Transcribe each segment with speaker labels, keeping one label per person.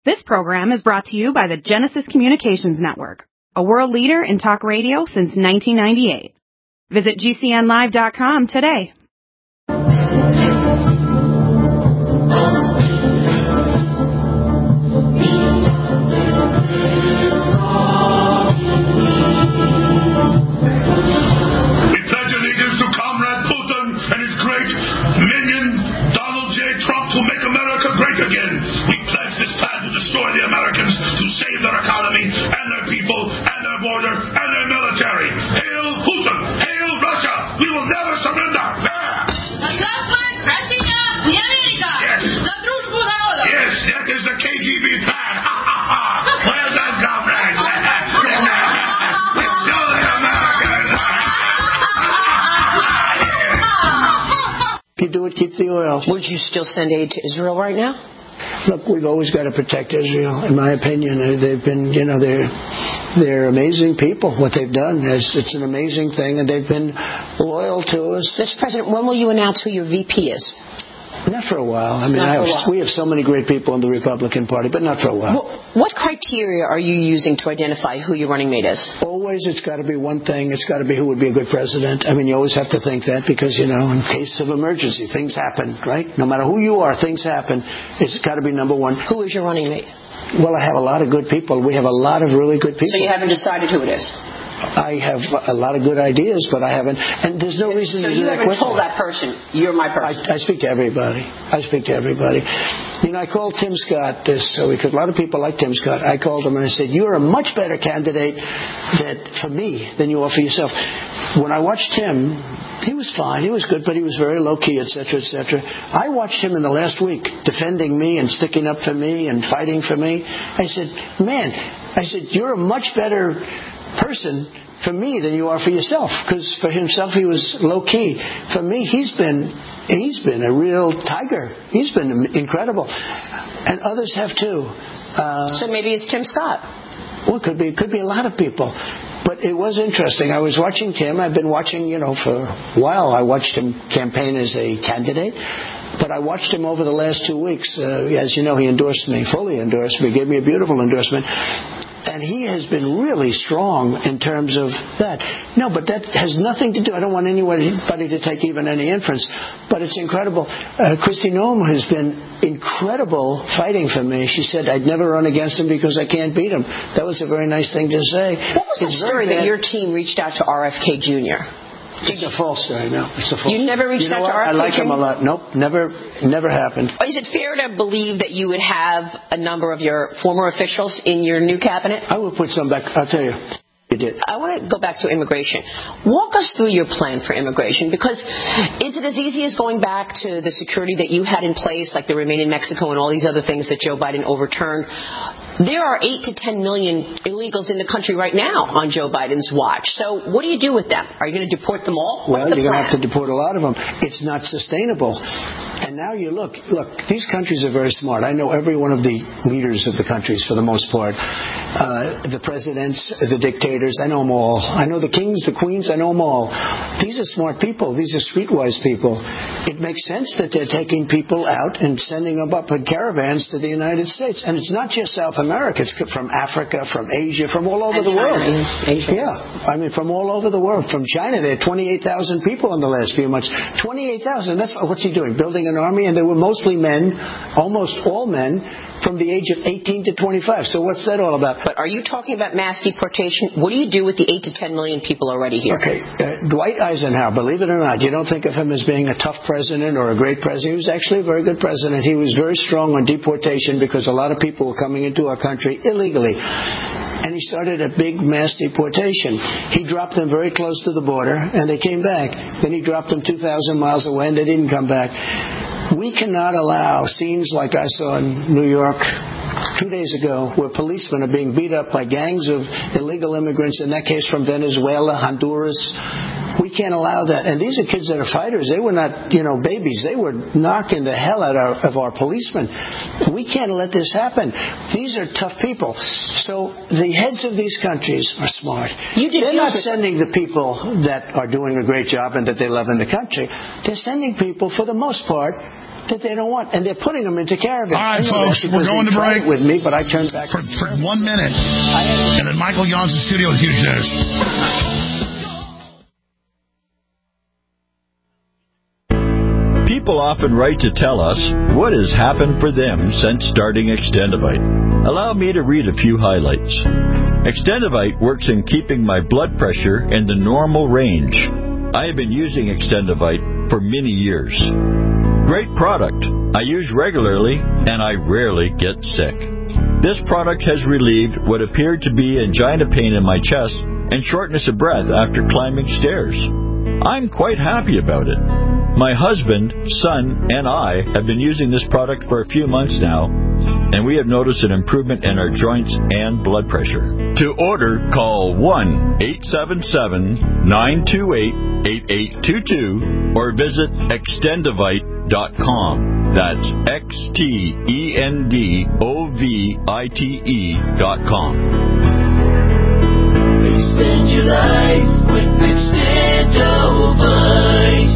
Speaker 1: This program is brought to you by the Genesis Communications Network, a world leader in talk radio since 1998. Visit GCNlive.com today.
Speaker 2: Keep the oil.
Speaker 3: Would you still send aid to Israel right now?
Speaker 2: Look, we've always got to protect Israel, in my opinion. They've been, they're amazing people. What they've done it's an amazing thing, and they've been loyal to us.
Speaker 3: Mr. President, when will you announce who your VP is?
Speaker 2: Not for a while. I mean, we have so many great people in the Republican Party, but not for a while.
Speaker 3: What criteria are you using to identify who your running mate is?
Speaker 2: Always, it's got to be one thing. It's got to be who would be a good president. I mean, you always have to think that because, in case of emergency, things happen, right? No matter who you are, things happen. It's got to be number one.
Speaker 3: Who is your running mate?
Speaker 2: Well, I have a lot of good people. We have a lot of really good people.
Speaker 3: So you haven't decided who it is?
Speaker 2: I have a lot of good ideas, but I haven't. And there's no reason to do that quickly.
Speaker 3: So you haven't told that person, you're my person?
Speaker 2: I speak to everybody. I called Tim Scott because a lot of people like Tim Scott. I called him and I said, you're a much better candidate for me than you are for yourself. When I watched Tim, he was fine. He was good, but he was very low-key, etc., etc. I watched him in the last week defending me and sticking up for me and fighting for me. I said, you're a much better person for me than you are for yourself, because for himself he was low key. For me, he's been a real tiger. He's been incredible, and others have too.
Speaker 3: So maybe it's Tim Scott.
Speaker 2: Well, it could be a lot of people. But it was interesting. I was watching Tim. I've been watching, for a while. I watched him campaign as a candidate. But I watched him over the last 2 weeks. As you know, he fully endorsed me, gave me a beautiful endorsement. And he has been really strong in terms of that. No, but that has nothing to do. I don't want anybody to take even any inference. But it's incredible. Kristi Noem has been incredible fighting for me. She said I'd never run against him because I can't beat him. That was a very nice thing to say.
Speaker 3: What was the story that your team reached out to RFK Jr.?
Speaker 2: It's a false story, no. It's a false.
Speaker 3: You never reached out to RFK?
Speaker 2: I like him a lot. Nope, never happened.
Speaker 3: Is it fair to believe that you would have a number of your former officials in your new cabinet?
Speaker 2: I will put some back. I'll tell you. You did.
Speaker 3: I want to go back to immigration. Walk us through your plan for immigration, because is it as easy as going back to the security that you had in place, like the Remain in Mexico and all these other things that Joe Biden overturned? There are 8 to 10 million illegals in the country right now on Joe Biden's watch. So what do you do with them? Are you going to deport them all?
Speaker 2: Well, you're going to have to deport a lot of them. It's not sustainable. And now you look, these countries are very smart. I know every one of the leaders of the countries for the most part. The presidents, the dictators, I know them all. I know the kings, the queens, I know them all. These are smart people. These are streetwise people. It makes sense that they're taking people out and sending them up in caravans to the United States. And it's not just South America. It's from Africa, from Asia, from all over the world.
Speaker 3: Asia.
Speaker 2: Yeah. I mean, from all over the world. From China, there are 28,000 people in the last few months. 28,000. What's he doing? Building an army? And they were mostly men, almost all men, from the age of 18 to 25. So what's that all about?
Speaker 3: But are you talking about mass deportation? What do you do with the 8 to 10 million people already here?
Speaker 2: Okay. Dwight Eisenhower, believe it or not, you don't think of him as being a tough president or a great president. He was actually a very good president. He was very strong on deportation because a lot of people were coming into our country illegally. And he started a big mass deportation. He dropped them very close to the border, and they came back. Then he dropped them 2,000 miles away, and they didn't come back. We cannot allow scenes like I saw in New York 2 days ago where policemen are being beat up by gangs of illegal immigrants, in that case from Venezuela, Honduras. We can't allow that. And these are kids that are fighters. They were not, babies. They were knocking the hell out of our policemen. We can't let this happen. These are tough people. So the heads of these countries are smart. They're not sending the people that are doing a great job and that they love in the country. They're sending people, for the most part, that they don't want, and they're putting them into caravans.
Speaker 4: All right, folks, we're going to break.
Speaker 2: With me, but I turned back
Speaker 4: for 1 minute, and then Michael Young's in studio with huge news.
Speaker 5: People often write to tell us what has happened for them since starting Extendivite. Allow me to read a few highlights. Extendivite works in keeping my blood pressure in the normal range. I have been using Extendivite for many years. Great product. I use regularly, and I rarely get sick. This product has relieved what appeared to be angina pain in my chest and shortness of breath after climbing stairs. I'm quite happy about it. My husband, son, and I have been using this product for a few months now, and we have noticed an improvement in our joints and blood pressure. To order, call 1-877-928-8822 or visit Extendivite.com. That's Extendovite.com.
Speaker 6: Extend your life with Extendovite.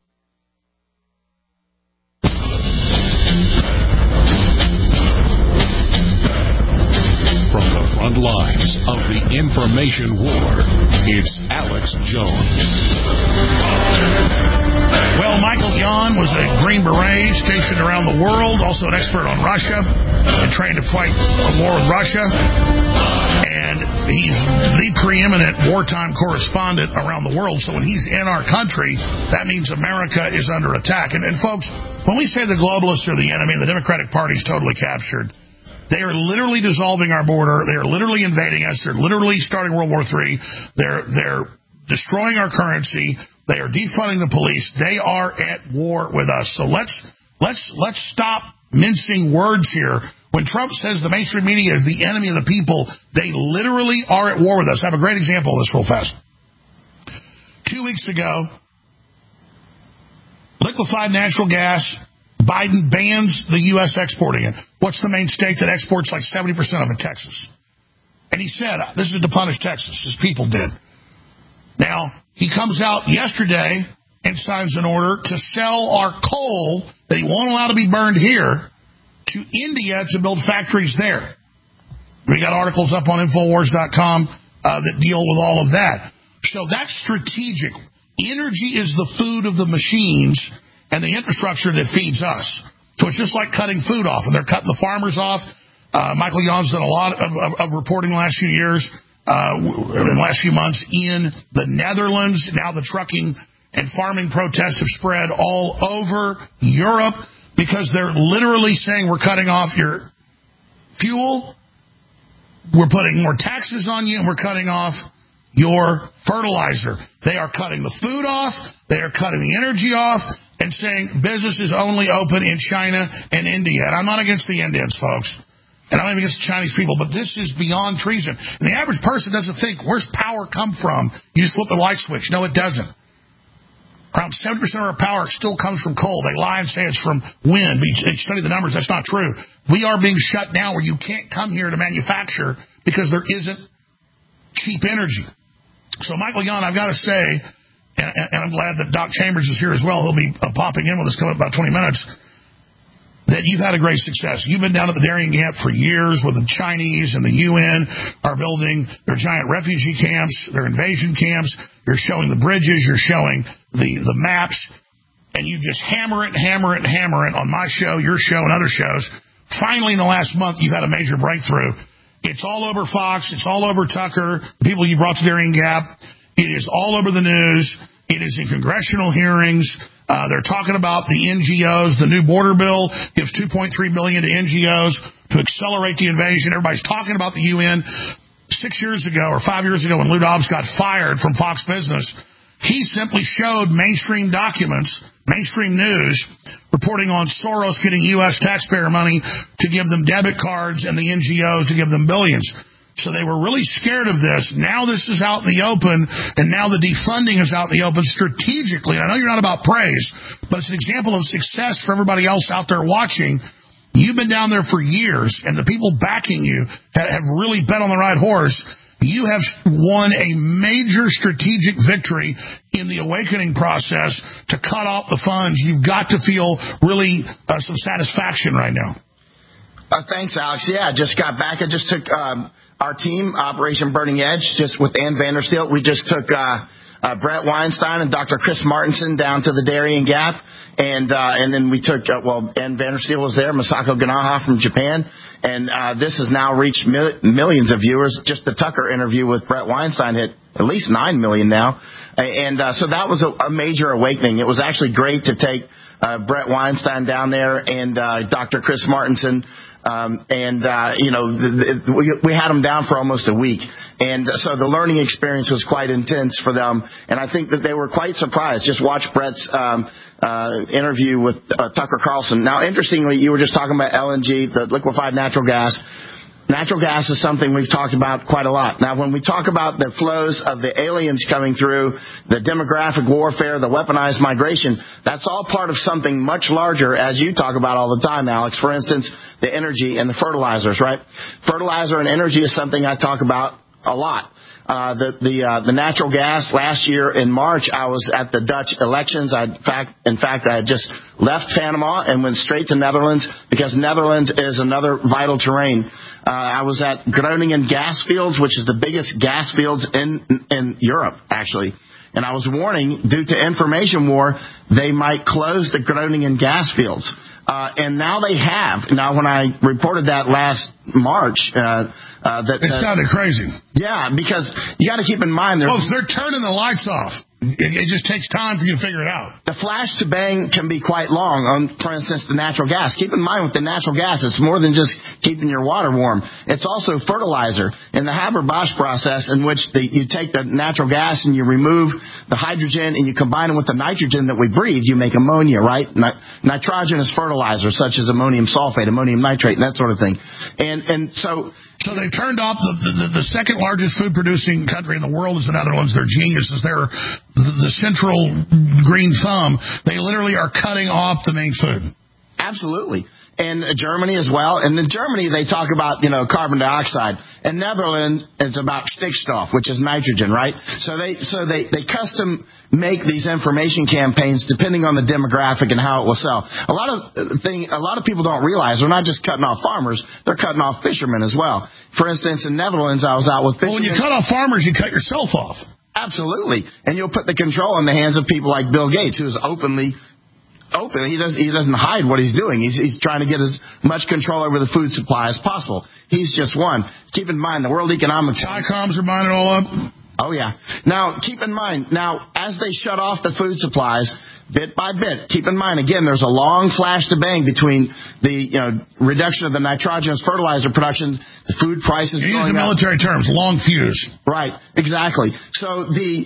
Speaker 7: From the front lines of the information war, it's Alex Jones.
Speaker 4: Well, Michael Yon was a Green Beret stationed around the world, also an expert on Russia, and trained to fight a war with Russia. And he's the preeminent wartime correspondent around the world. So when he's in our country, that means America is under attack. And folks, when we say the globalists are the enemy and the Democratic Party is totally captured, they are literally dissolving our border. They are literally invading us. They're literally starting World War III. They're destroying our currency. They are defunding the police. They are at war with us. So let's stop mincing words here. When Trump says the mainstream media is the enemy of the people, they literally are at war with us. I have a great example of this real fast. 2 weeks ago, liquefied natural gas, Biden bans the U.S. exporting it. What's the main state that exports like 70% of it? Texas. And he said, this is to punish Texas. His people did. Now, he comes out yesterday and signs an order to sell our coal that he won't allow to be burned here to India to build factories there. We got articles up on Infowars.com that deal with all of that. So that's strategic. Energy is the food of the machines and the infrastructure that feeds us. So it's just like cutting food off, and they're cutting the farmers off. Michael Yon's done a lot of reporting the last few years, in the last few months in the Netherlands. Now the trucking and farming protests have spread all over Europe because they're literally saying we're cutting off your fuel, we're putting more taxes on you, and we're cutting off your fertilizer. They are cutting the food off, they are cutting the energy off, and saying business is only open in China and India. And I'm not against the Indians, folks. And I'm not against the Chinese people, but this is beyond treason. And the average person doesn't think, where's power come from? You just flip the light switch. No, it doesn't. Around 70% of our power still comes from coal. They lie and say it's from wind. But you study the numbers, that's not true. We are being shut down where you can't come here to manufacture because there isn't cheap energy. So, Michael Yon, I've got to say, and I'm glad that Doc Chambers is here as well. He'll be popping in with us coming up about 20 minutes. That you've had a great success. You've been down at the Darien Gap for years with the Chinese and the UN are building their giant refugee camps, their invasion camps. You're showing the bridges. You're showing the maps. And you just hammer it on my show, your show, and other shows. Finally, in the last month, you've had a major breakthrough. It's all over Fox. It's all over Tucker, the people you brought to Darien Gap. It is all over the news. It is in congressional hearings. They're talking about the NGOs. The new border bill gives $2.3 billion to NGOs to accelerate the invasion. Everybody's talking about the UN. 6 years ago or 5 years ago when Lou Dobbs got fired from Fox Business, he simply showed mainstream documents, mainstream news, reporting on Soros getting U.S. taxpayer money to give them debit cards and the NGOs to give them billions. So they were really scared of this. Now this is out in the open, and now the defunding is out in the open strategically. I know you're not about praise, but it's an example of success for everybody else out there watching. You've been down there for years, and the people backing you have really bet on the right horse. you have won a major strategic victory in the awakening process to cut off the funds. You've got to feel really some satisfaction right now.
Speaker 8: Thanks, Alex. Yeah, I just got back. I just took our team, Operation Burning Edge, just with Ann Vandersteel. We just took Brett Weinstein and Dr. Chris Martenson down to the Darien Gap. And then we took, Ann Vandersteel was there, Masako Ganaha from Japan. And this has now reached millions of viewers. Just the Tucker interview with Brett Weinstein hit at least 9 million now. And so that was a major awakening. It was actually great to take Brett Weinstein down there and Dr. Chris Martenson. We had them down for almost a week. And so the learning experience was quite intense for them. And I think that they were quite surprised. Just watch Brett's interview with Tucker Carlson. Now, interestingly, you were just talking about LNG, the liquefied natural gas. Natural gas is something we've talked about quite a lot. Now, when we talk about the flows of the aliens coming through, the demographic warfare, the weaponized migration, that's all part of something much larger, as you talk about all the time, Alex. For instance, the energy and the fertilizers, right? Fertilizer and energy is something I talk about a lot. The natural gas last year in March, I was at the Dutch elections. In fact, I had just left Panama and went straight to Netherlands because Netherlands is another vital terrain. I was at Groningen gas fields, which is the biggest gas fields in Europe, actually. And I was warning, due to information war, they might close the Groningen gas fields. And now they have. Now, when I reported that last March,
Speaker 4: it sounded crazy.
Speaker 8: Yeah, because you got to keep in mind,
Speaker 4: they're turning the lights off. It just takes time for you to figure it out.
Speaker 8: The flash to bang can be quite long on, for instance, the natural gas. Keep in mind with the natural gas, it's more than just keeping your water warm. It's also fertilizer. In the Haber-Bosch process, in which you take the natural gas and you remove the hydrogen and you combine it with the nitrogen that we breathe, you make ammonia, right? Nitrogenous fertilizer, such as ammonium sulfate, ammonium nitrate, and that sort of thing. And so
Speaker 4: they've turned off the second largest food producing country in the world is the Netherlands. They're geniuses. They're the central green thumb. They literally are cutting off the main food.
Speaker 8: Absolutely. And Germany as well. And in Germany, they talk about, carbon dioxide. In Netherlands, it's about stickstoff, which is nitrogen, right? So they custom make these information campaigns depending on the demographic and how it will sell. A lot of people don't realize they're not just cutting off farmers, they're cutting off fishermen as well. For instance, in Netherlands, I was out with fishermen.
Speaker 4: Well, when you cut off farmers, you cut yourself off.
Speaker 8: Absolutely. And you'll put the control in the hands of people like Bill Gates, who is open. He doesn't hide what he's doing. He's trying to get as much control over the food supply as possible. He's just one. Keep in mind, the World Economic Forum.
Speaker 4: Chi-coms are buying it all up.
Speaker 8: Oh, yeah. Now, keep in mind, as they shut off the food supplies, bit by bit, keep in mind, again, there's a long flash to bang between the reduction of the nitrogenous fertilizer production, the food prices going up.
Speaker 4: Use the military terms, long fuse.
Speaker 8: Right, exactly. So the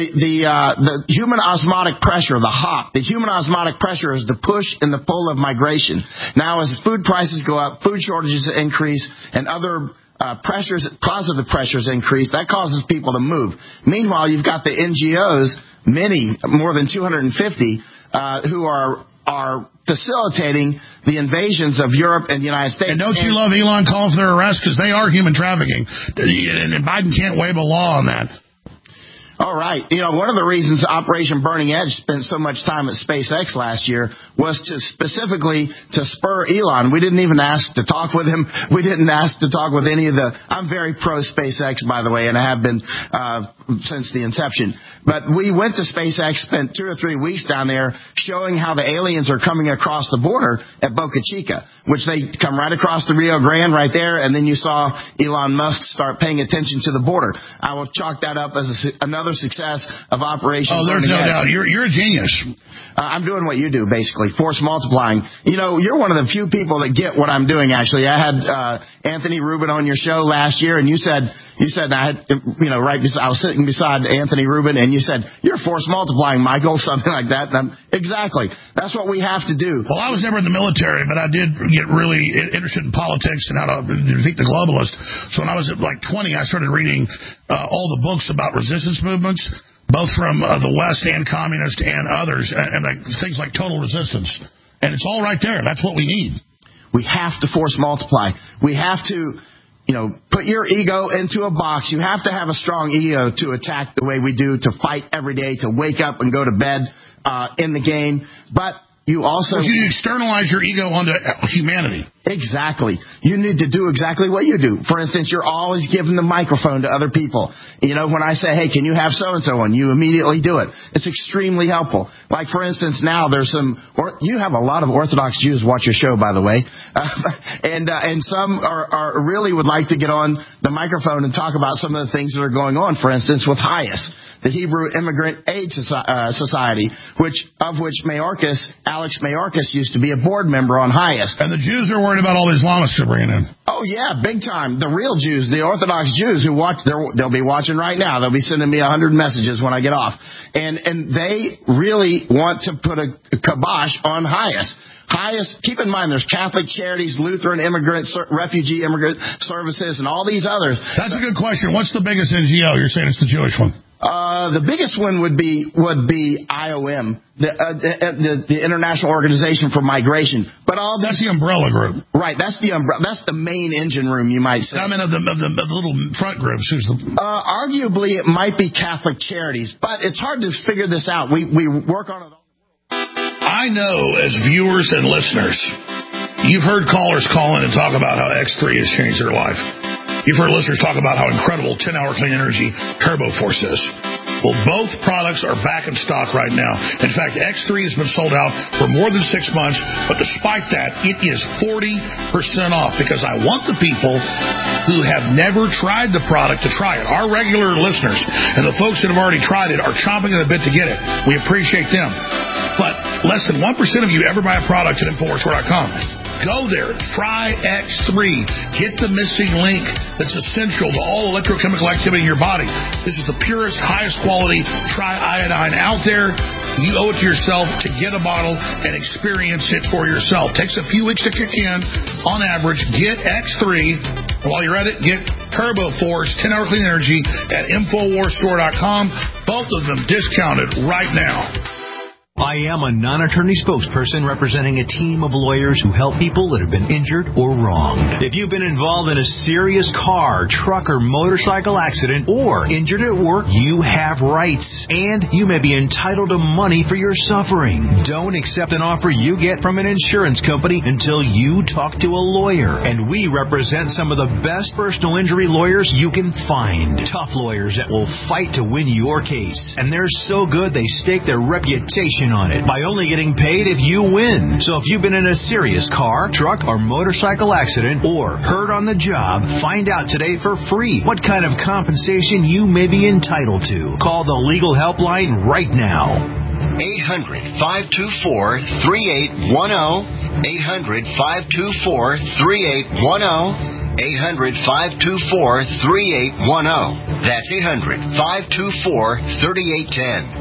Speaker 8: human osmotic pressure, the HOP, the human osmotic pressure is the push and the pull of migration. Now, as food prices go up, food shortages increase, and other positive pressures increase, that causes people to move. Meanwhile, you've got the NGOs, more than 250, who are facilitating the invasions of Europe and the United States.
Speaker 4: And don't you love Elon calling for their arrest? Because they are human trafficking. And Biden can't wave a law on that.
Speaker 8: All right. One of the reasons Operation Burning Edge spent so much time at SpaceX last year was specifically to spur Elon. We didn't even ask to talk with him. We didn't ask to talk with any of I'm very pro SpaceX, by the way, and I have been since the inception. But we went to SpaceX, spent 2 or 3 weeks down there showing how the aliens are coming across the border at Boca Chica, which they come right across the Rio Grande right there, and then you saw Elon Musk start paying attention to the border. I will chalk that up as another success of Operation Burning Edge.
Speaker 4: There's no doubt. You're a genius.
Speaker 8: I'm doing what you do, basically, force multiplying. You're one of the few people that get what I'm doing, actually. I had Anthony Rubin on your show last year, and you said I was sitting beside Anthony Rubin, and you said, you're force multiplying, Michael, something like that. And exactly. That's what we have to do.
Speaker 4: Well, I was never in the military, but I did get really interested in politics and how to defeat the globalist. So when I was at 20, I started reading all the books about resistance movements, both from the West and communist and others, and things like total resistance. And it's all right there. That's what we need.
Speaker 8: We have to force multiply. We have to put your ego into a box. You have to have a strong ego to attack the way we do, to fight every day, to wake up and go to bed in the game. But you also...
Speaker 4: you externalize your ego onto humanity.
Speaker 8: Exactly. You need to do exactly what you do. For instance, you're always giving the microphone to other people. When I say, hey, can you have so-and-so on? You immediately do it. It's extremely helpful. Like, for instance, now there's you have a lot of Orthodox Jews watch your show, by the way. And some are really would like to get on the microphone and talk about some of the things that are going on, for instance, with HIAS, the Hebrew Immigrant Aid Society, which Alex Mayorkas used to be a board member on HIAS.
Speaker 4: And the Jews are worried about all the Islamists they're bringing in.
Speaker 8: Oh, yeah, big time. The real Jews, the Orthodox Jews who watch, they'll be watching right now. They'll be sending me 100 messages when I get off. And they really want to put a kibosh on HIAS. HIAS, keep in mind, there's Catholic Charities, Lutheran Refugee Immigrant Services, and all these others.
Speaker 4: That's a good question. What's the biggest NGO? You're saying it's the Jewish one.
Speaker 8: The biggest one would be IOM, the International Organization for Migration. But
Speaker 4: that's the umbrella group,
Speaker 8: right? That's the umbrella. That's the main engine room, you might say.
Speaker 4: I mean, of the little front groups.
Speaker 8: Arguably, it might be Catholic Charities, but it's hard to figure this out. We work on it all.
Speaker 4: I know, as viewers and listeners, you've heard callers call in and talk about how X3 has changed their life. You've heard listeners talk about how incredible 10-hour clean energy Turbo Force is. Well, both products are back in stock right now. In fact, X3 has been sold out for more than 6 months, but despite that, it is 40% off because I want the people who have never tried the product to try it. Our regular listeners and the folks that have already tried it are chomping at the bit to get it. We appreciate them. But less than 1% of you ever buy a product at InfoWarsStore.com. Go there. Try X3. Get the missing link that's essential to all electrochemical activity in your body. This is the purest, highest quality triiodine out there. You owe it to yourself to get a bottle and experience it for yourself. Takes a few weeks to kick in. On average, get X3. And while you're at it, get Turbo Force 10-hour clean energy at InfoWarsStore.com. Both of them discounted right now.
Speaker 9: I am a non-attorney spokesperson representing a team of lawyers who help people that have been injured or wronged. If you've been involved in a serious car, truck, or motorcycle accident or injured at work, you have rights, and you may be entitled to money for your suffering. Don't accept an offer you get from an insurance company until you talk to a lawyer, and we represent some of the best personal injury lawyers you can find. Tough lawyers that will fight to win your case, and they're so good they stake their reputation on it by only getting paid if you win. So if you've been in a serious car, truck, or motorcycle accident or hurt on the job, find out today for free what kind of compensation you may be entitled to. Call the legal helpline right now.
Speaker 10: 800-524-3810. 800-524-3810. 800-524-3810. That's 800-524-3810.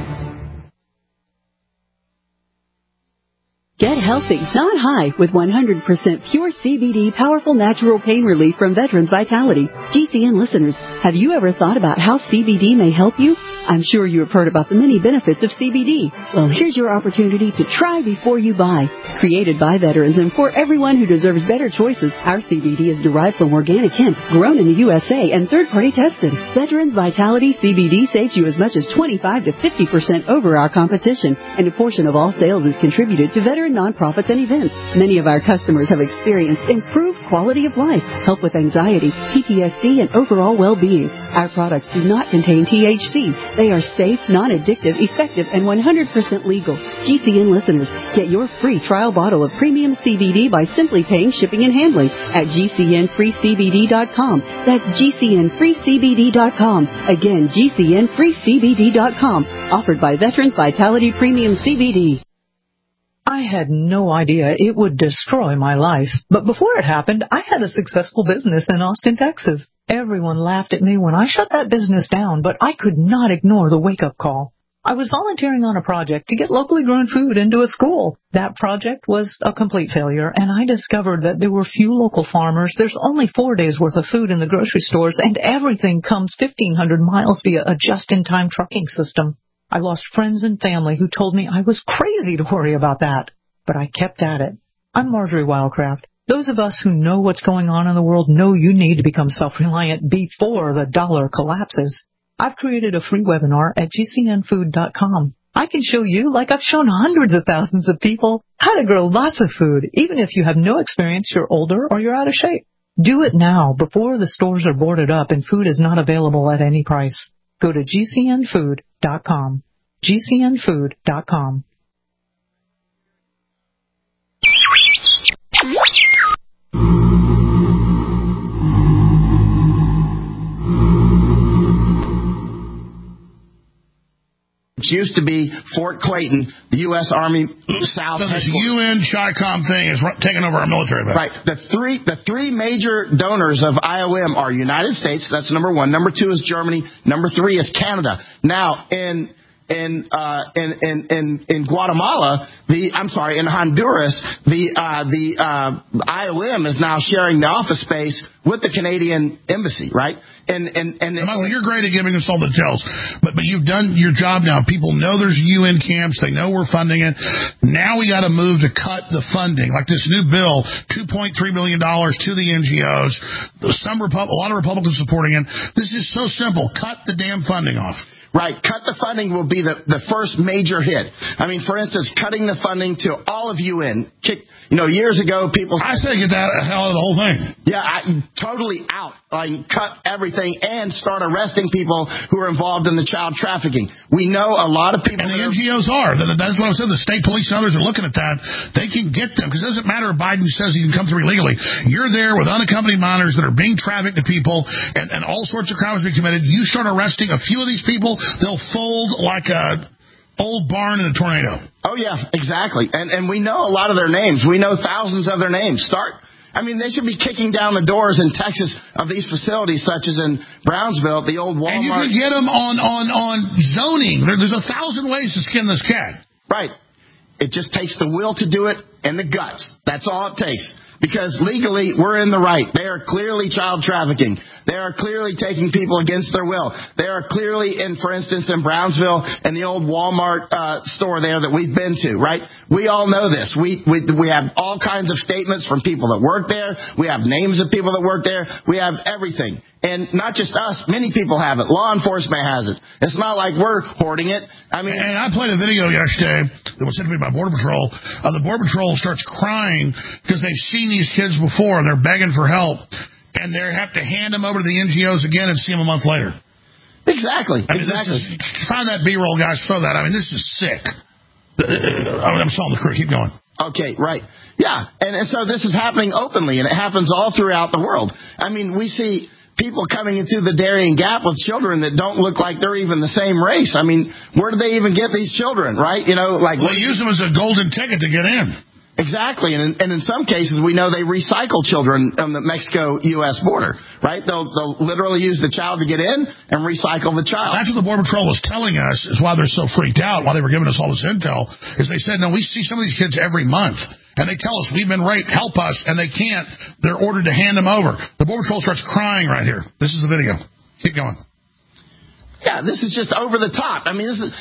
Speaker 11: Get healthy, not high, with 100% pure CBD powerful natural pain relief from Veterans Vitality. GCN listeners, have you ever thought about how CBD may help you? I'm sure you have heard about the many benefits of CBD. Well, here's your opportunity to try before you buy. Created by veterans and for everyone who deserves better choices, our CBD is derived from organic hemp, grown in the USA, and third-party tested. Veterans Vitality CBD saves you as much as 25 to 50% over our competition, and a portion of all sales is contributed to veteran nonprofits and events. Many of our customers have experienced improved quality of life, help with anxiety, PTSD, and overall well-being. Our products do not contain THC. They are safe, non-addictive, effective, and 100% legal. GCN listeners, get your free trial bottle of premium CBD by simply paying shipping and handling at GCNFreeCBD.com. That's GCNFreeCBD.com. Again, GCNFreeCBD.com. Offered by Veterans Vitality Premium CBD.
Speaker 12: I had no idea it would destroy my life. But before it happened, I had a successful business in Austin, Texas. Everyone laughed at me when I shut that business down, but I could not ignore the wake-up call. I was volunteering on a project to get locally grown food into a school. That project was a complete failure, and I discovered that there were few local farmers. There's only 4 days' worth of food in the grocery stores, and everything comes 1,500 miles via a just-in-time trucking system. I lost friends and family who told me I was crazy to worry about that, but I kept at it. I'm Marjorie Wildcraft. Those of us who know what's going on in the world know you need to become self-reliant before the dollar collapses. I've created a free webinar at GCNfood.com. I can show you, like I've shown hundreds of thousands of people, how to grow lots of food, even if you have no experience, you're older, or you're out of shape. Do it now, before the stores are boarded up and food is not available at any price. Go to GCNfood.com. GCNfood.com.
Speaker 8: It used to be Fort Clayton, the U.S. Army South.
Speaker 4: So this UN CHICOM thing is taking over our military base.
Speaker 8: Right. The three major donors of IOM are United States. That's number one. Number two is Germany. Number three is Canada. Now, in Guatemala, in Honduras, the IOM is now sharing the office space with the Canadian embassy, right? And
Speaker 4: Michael, you're great at giving us all the details, but you've done your job now. People know there's UN camps. They know we're funding it. Now we got to move to cut the funding, like this new bill, $2.3 billion to the NGOs. A lot of Republicans supporting it. This is so simple. Cut the damn funding off.
Speaker 8: Right. Cut the funding will be the first major hit. I mean, for instance, cutting the funding to all of UN. Years ago, people said,
Speaker 4: I say get that hell out of the whole thing.
Speaker 8: Yeah, totally out. Cut everything and start arresting people who are involved in the child trafficking. We know a lot of people.
Speaker 4: And the NGOs are. That's what I said. The state police and others are looking at that. They can get them, because it doesn't matter if Biden says he can come through illegally. You're there with unaccompanied minors that are being trafficked to people, and all sorts of crimes are committed. You start arresting a few of these people, they'll fold like a old barn in a tornado.
Speaker 8: Oh, yeah, exactly. And we know a lot of their names. We know thousands of their names. They should be kicking down the doors in Texas of these facilities, such as in Brownsville, the old Walmart.
Speaker 4: And you can get them on zoning. There's 1,000 ways to skin this cat.
Speaker 8: Right. It just takes the will to do it and the guts. That's all it takes. Because legally, we're in the right. They are clearly child trafficking. They are clearly taking people against their will. They are clearly, for instance, in Brownsville and the old Walmart store there that we've been to, right? We all know this. We have all kinds of statements from people that work there. We have names of people that work there. We have everything. And not just us. Many people have it. Law enforcement has it. It's not like we're hoarding it.
Speaker 4: And I played a video yesterday that was sent to me by Border Patrol. The Border Patrol starts crying because they've seen these kids before and they're begging for help. And they have to hand them over to the NGOs again and see them a month later.
Speaker 8: Exactly.
Speaker 4: Find that B-roll, guys. Show that. This is sick. I'm selling the crew. Keep going.
Speaker 8: Okay, right. Yeah. And so this is happening openly, and it happens all throughout the world. We see people coming in through the Darien Gap with children that don't look like they're even the same race. Where do they even get these children, right?
Speaker 4: They use them as a golden ticket to get in.
Speaker 8: Exactly, and in some cases we know they recycle children on the Mexico-U.S. border, right? They'll literally use the child to get in and recycle the child.
Speaker 4: That's what the Border Patrol was telling us, is why they're so freaked out, why they were giving us all this intel, is they said, no, we see some of these kids every month, and they tell us, we've been raped, help us, and they can't. They're ordered to hand them over. The Border Patrol starts crying right here. This is the video. Keep going.
Speaker 8: Yeah, this is just over the top. This is,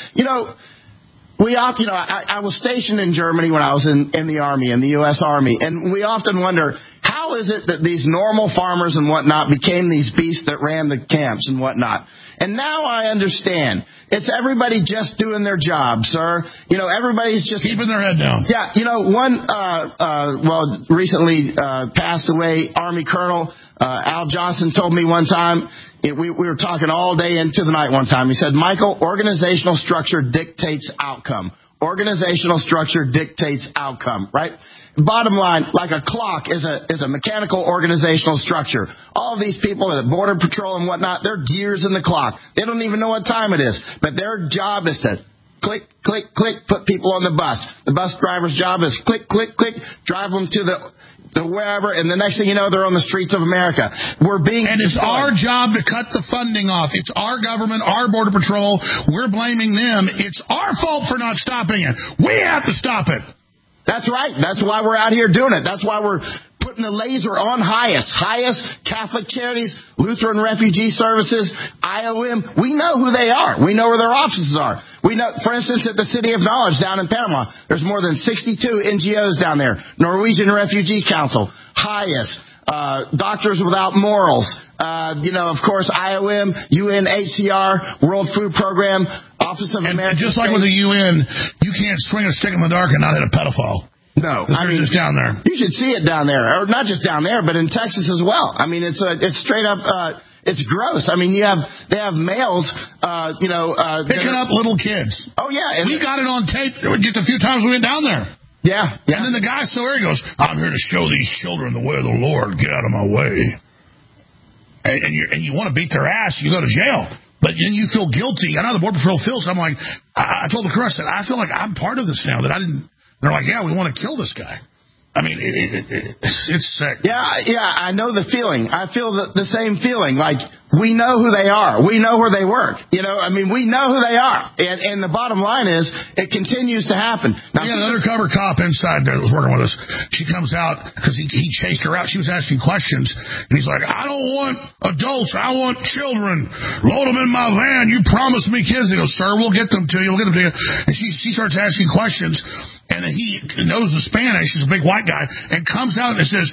Speaker 8: I was stationed in Germany when I was in the Army, in the U.S. Army, and we often wonder, how is it that these normal farmers and whatnot became these beasts that ran the camps and whatnot? And now I understand. It's everybody just doing their job, sir. Everybody's just
Speaker 4: keeping their head down.
Speaker 8: Yeah, one recently passed away Army Colonel Al Johnson told me one time, we were talking all day into the night one time. He said, Michael, organizational structure dictates outcome. Organizational structure dictates outcome, right? Bottom line, like a clock is a mechanical organizational structure. All of these people at Border Patrol and whatnot, they're gears in the clock. They don't even know what time it is. But their job is to click, click, click, put people on the bus. The bus driver's job is click, click, click, drive them to the wherever, and the next thing you know, they're on the streets of America.
Speaker 4: And it's our job to cut the funding off. It's our government, our Border Patrol. We're blaming them. It's our fault for not stopping it. We have to stop it.
Speaker 8: That's right. That's why we're out here doing it. That's why we're putting the laser on Highest Catholic Charities, Lutheran Refugee Services, IOM. We know who they are. We know where their offices are. We know, for instance, at the City of Knowledge down in Panama, there's more than 62 NGOs down there. Norwegian Refugee Council, Highest, Doctors Without Morals, of course, IOM, UNHCR, World Food Program, Office of American
Speaker 4: Just like with the UN, you can't swing a stick in the dark and not hit a pedophile.
Speaker 8: No, I mean,
Speaker 4: just down there.
Speaker 8: You should see it down there, or not just down there, but in Texas as well. I mean, it's straight up, it's gross. I mean, they have males,
Speaker 4: picking up little kids.
Speaker 8: Oh yeah, and
Speaker 4: we got it on tape just a few times we went down there.
Speaker 8: Yeah.
Speaker 4: And then the guy still there, he goes, "I'm here to show these children the way of the Lord. Get out of my way." And you want to beat their ass, you go to jail. But then you feel guilty. I know the Border Patrol feels. I'm like, I told the crew, I said, I feel like I'm part of this now. That I didn't. They're like, yeah, we want to kill this guy. I mean, it's sick.
Speaker 8: Yeah, I know the feeling. I feel the same feeling. Like, we know who they are. We know where they work. We know who they are. And the bottom line is, it continues to happen. Now,
Speaker 4: we got an undercover cop inside there that was working with us. She comes out because he chased her out. She was asking questions. And he's like, I don't want adults. I want children. Load them in my van. You promised me kids. He goes, sir, we'll get them to you. We'll get them to you. And she starts asking questions. And he knows the Spanish. He's a big white guy. And comes out and says,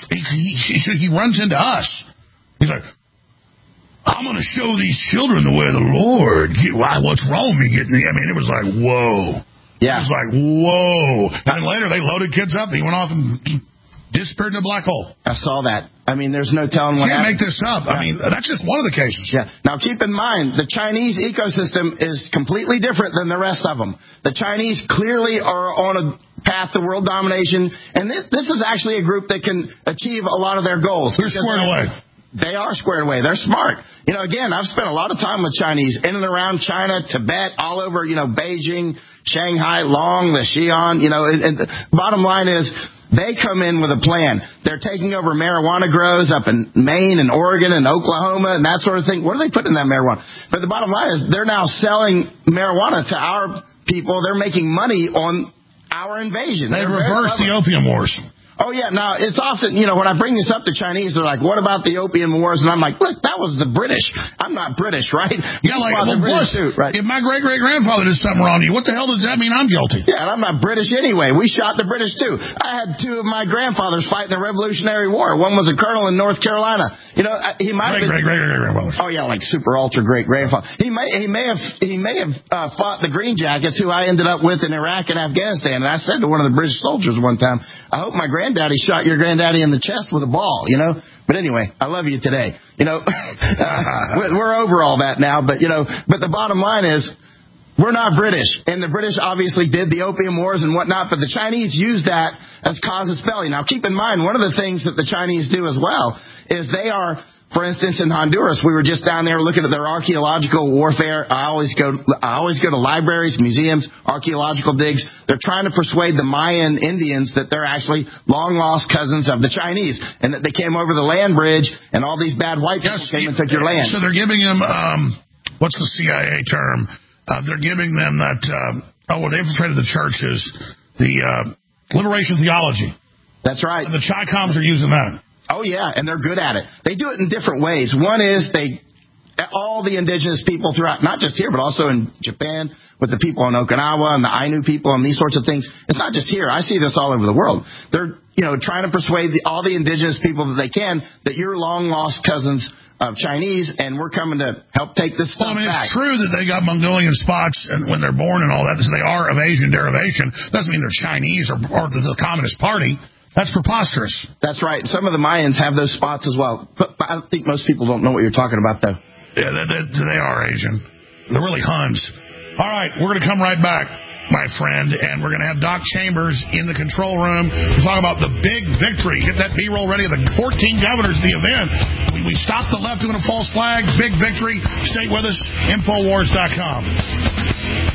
Speaker 4: he runs into us. He's like, I'm going to show these children the way of the Lord. What's wrong with me getting I mean, it was like, whoa.
Speaker 8: Yeah.
Speaker 4: It was like, whoa. And then later they loaded kids up and he went off and disappeared in a black hole.
Speaker 8: I saw that. I mean, there's no telling what happened.
Speaker 4: You can't make this up. Yeah. I mean, that's just one of the cases.
Speaker 8: Yeah. Now, keep in mind, the Chinese ecosystem is completely different than the rest of them. The Chinese clearly are on a path to world domination, and this is actually a group that can achieve a lot of their goals.
Speaker 4: They're squared away.
Speaker 8: They are squared away. They're smart. Again, I've spent a lot of time with Chinese in and around China, Tibet, all over, Beijing, Shanghai, Long, the Xi'an, and the bottom line is, they come in with a plan. They're taking over marijuana grows up in Maine and Oregon and Oklahoma and that sort of thing. What are they putting in that marijuana? But the bottom line is they're now selling marijuana to our people. They're making money on our invasion.
Speaker 4: They reversed the opium wars.
Speaker 8: Oh, yeah. Now, it's often, when I bring this up to Chinese, they're like, what about the opium wars? And I'm like, look, that was the British. I'm not British, right?
Speaker 4: Yeah, like, well, plus, right? If my great-great-grandfather did something wrong to you, what the hell does that mean I'm guilty?
Speaker 8: Yeah, and I'm not British anyway. We shot the British, too. I had two of my grandfathers fight in the Revolutionary War. One was a colonel in North Carolina. He might have been...
Speaker 4: Great-great-great-grandfathers.
Speaker 8: Oh, yeah, like super-ultra-great-grandfather. He may have fought the Green Jackets, who I ended up with in Iraq and Afghanistan. And I said to one of the British soldiers one time, I hope my granddaddy shot your granddaddy in the chest with a ball, But anyway, I love you today. We're over all that now, but the bottom line is, we're not British. And the British obviously did the opium wars and whatnot, but the Chinese used that as casus belli. Now, keep in mind, one of the things that the Chinese do as well is they are... For instance, in Honduras, we were just down there looking at their archaeological warfare. I always go to libraries, museums, archaeological digs. They're trying to persuade the Mayan Indians that they're actually long-lost cousins of the Chinese and that they came over the land bridge and all these bad white people came and took your land.
Speaker 4: So they're giving them, what's the CIA term? They're giving them that, they infiltrated the churches, the liberation theology.
Speaker 8: That's right.
Speaker 4: And the Chi-Coms are using that.
Speaker 8: Oh, yeah, and they're good at it. They do it in different ways. One is all the indigenous people throughout, not just here, but also in Japan with the people in Okinawa and the Ainu people and these sorts of things. It's not just here. I see this all over the world. They're, trying to persuade all the indigenous people that they can that you're long-lost cousins of Chinese, and we're coming to help take this stuff back.
Speaker 4: It's true that they got Mongolian spots and when they're born and all that. So they are of Asian derivation. Doesn't mean they're Chinese or the Communist Party. That's preposterous.
Speaker 8: That's right. Some of the Mayans have those spots as well. But I think most people don't know what you're talking about, though.
Speaker 4: Yeah, they are Asian. They're really Huns. All right, we're going to come right back, my friend, and we're going to have Doc Chambers in the control room to talk about the big victory. Get that B-roll ready of the 14 governors of the event. We stopped the left doing a false flag. Big victory. Stay with us. Infowars.com.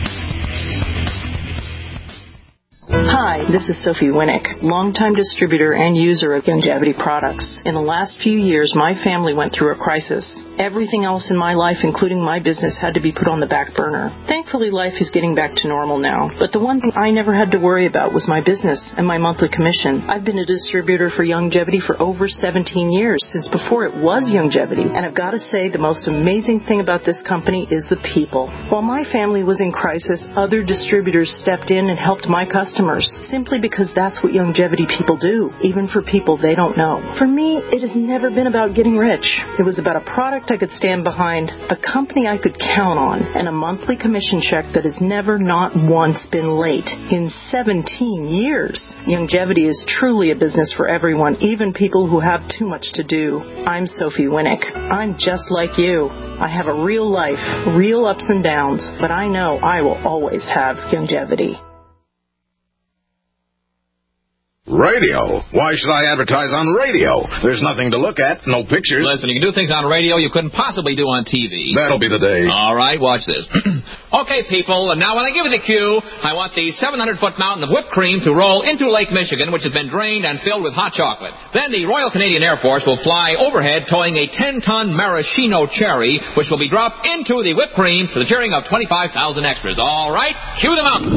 Speaker 13: Hi, this is Sophie Winnick, longtime distributor and user of Youngevity products. In the last few years, my family went through a crisis, everything else in my life, including my business, had to be put on the back burner. Thankfully, life is getting back to normal now. But the one thing I never had to worry about was my business and my monthly commission. I've been a distributor for Youngevity for over 17 years, since before it was Youngevity. And I've got to say, the most amazing thing about this company is the people. While my family was in crisis, other distributors stepped in and helped my customers, simply because that's what Youngevity people do, even for people they don't know. For me, it has never been about getting rich. It was about a product I could stand behind, a company I could count on, and a monthly commission check that has never, not once, been late in 17 years. Youngevity is truly a business for everyone, even people who have too much to do. I'm Sophie Winnick. I'm just like you. I have a real life, real ups and downs, but I know I will always have Youngevity.
Speaker 14: Radio? Why should I advertise on radio? There's nothing to look at, no pictures.
Speaker 15: Listen, you can do things on radio you couldn't possibly do on TV.
Speaker 14: That'll be the day.
Speaker 15: All right, watch this. Okay, people, now when I give you the cue, I want the 700-foot mountain of whipped cream to roll into Lake Michigan, which has been drained and filled with hot chocolate. Then the Royal Canadian Air Force will fly overhead towing a 10-ton maraschino cherry, which will be dropped into the whipped cream to the cheering of 25,000 extras. All right, cue them up.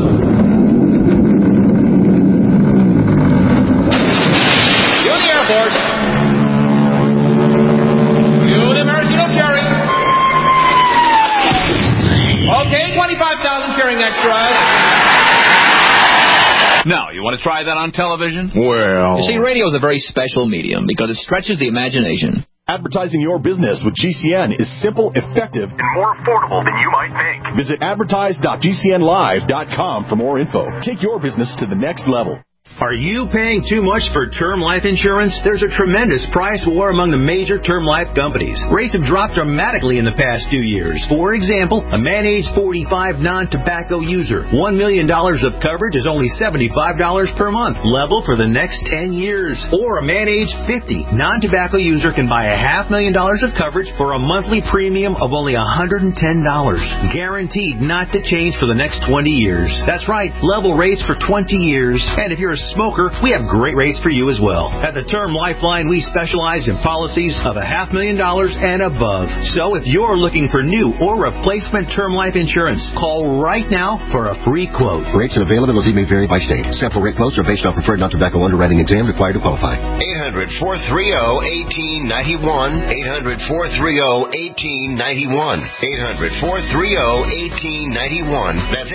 Speaker 15: Okay, 25,000 cheering extras. Now, you want to try that on television?
Speaker 14: Well...
Speaker 15: You see, radio is a very special medium because it stretches the imagination.
Speaker 16: Advertising your business with GCN is simple, effective, and more affordable than you might think. Visit advertise.gcnlive.com for more info. Take your business to the next level.
Speaker 9: Are you paying too much for term life insurance? There's a tremendous price war among the major term life companies. Rates have dropped dramatically in the past 2 years. For example, a man age 45 non-tobacco user, $1 million of coverage is only $75 per month, level for the next 10 years. Or a man age 50 non-tobacco user can buy $500,000 of coverage for a monthly premium of only $110, guaranteed not to change for the next 20 years. That's right, level rates for 20 years. And if you're a smoker, we have great rates for you as well. At the Term Lifeline, we specialize in policies of $500,000 and above. So if you're looking for new or replacement term life insurance, call right now for a free quote.
Speaker 17: Rates and availability may vary by state. Sample rate quotes are based on preferred non-tobacco underwriting exam required to qualify.
Speaker 10: 800-430-1891. 800-430-1891. 800-430-1891. That's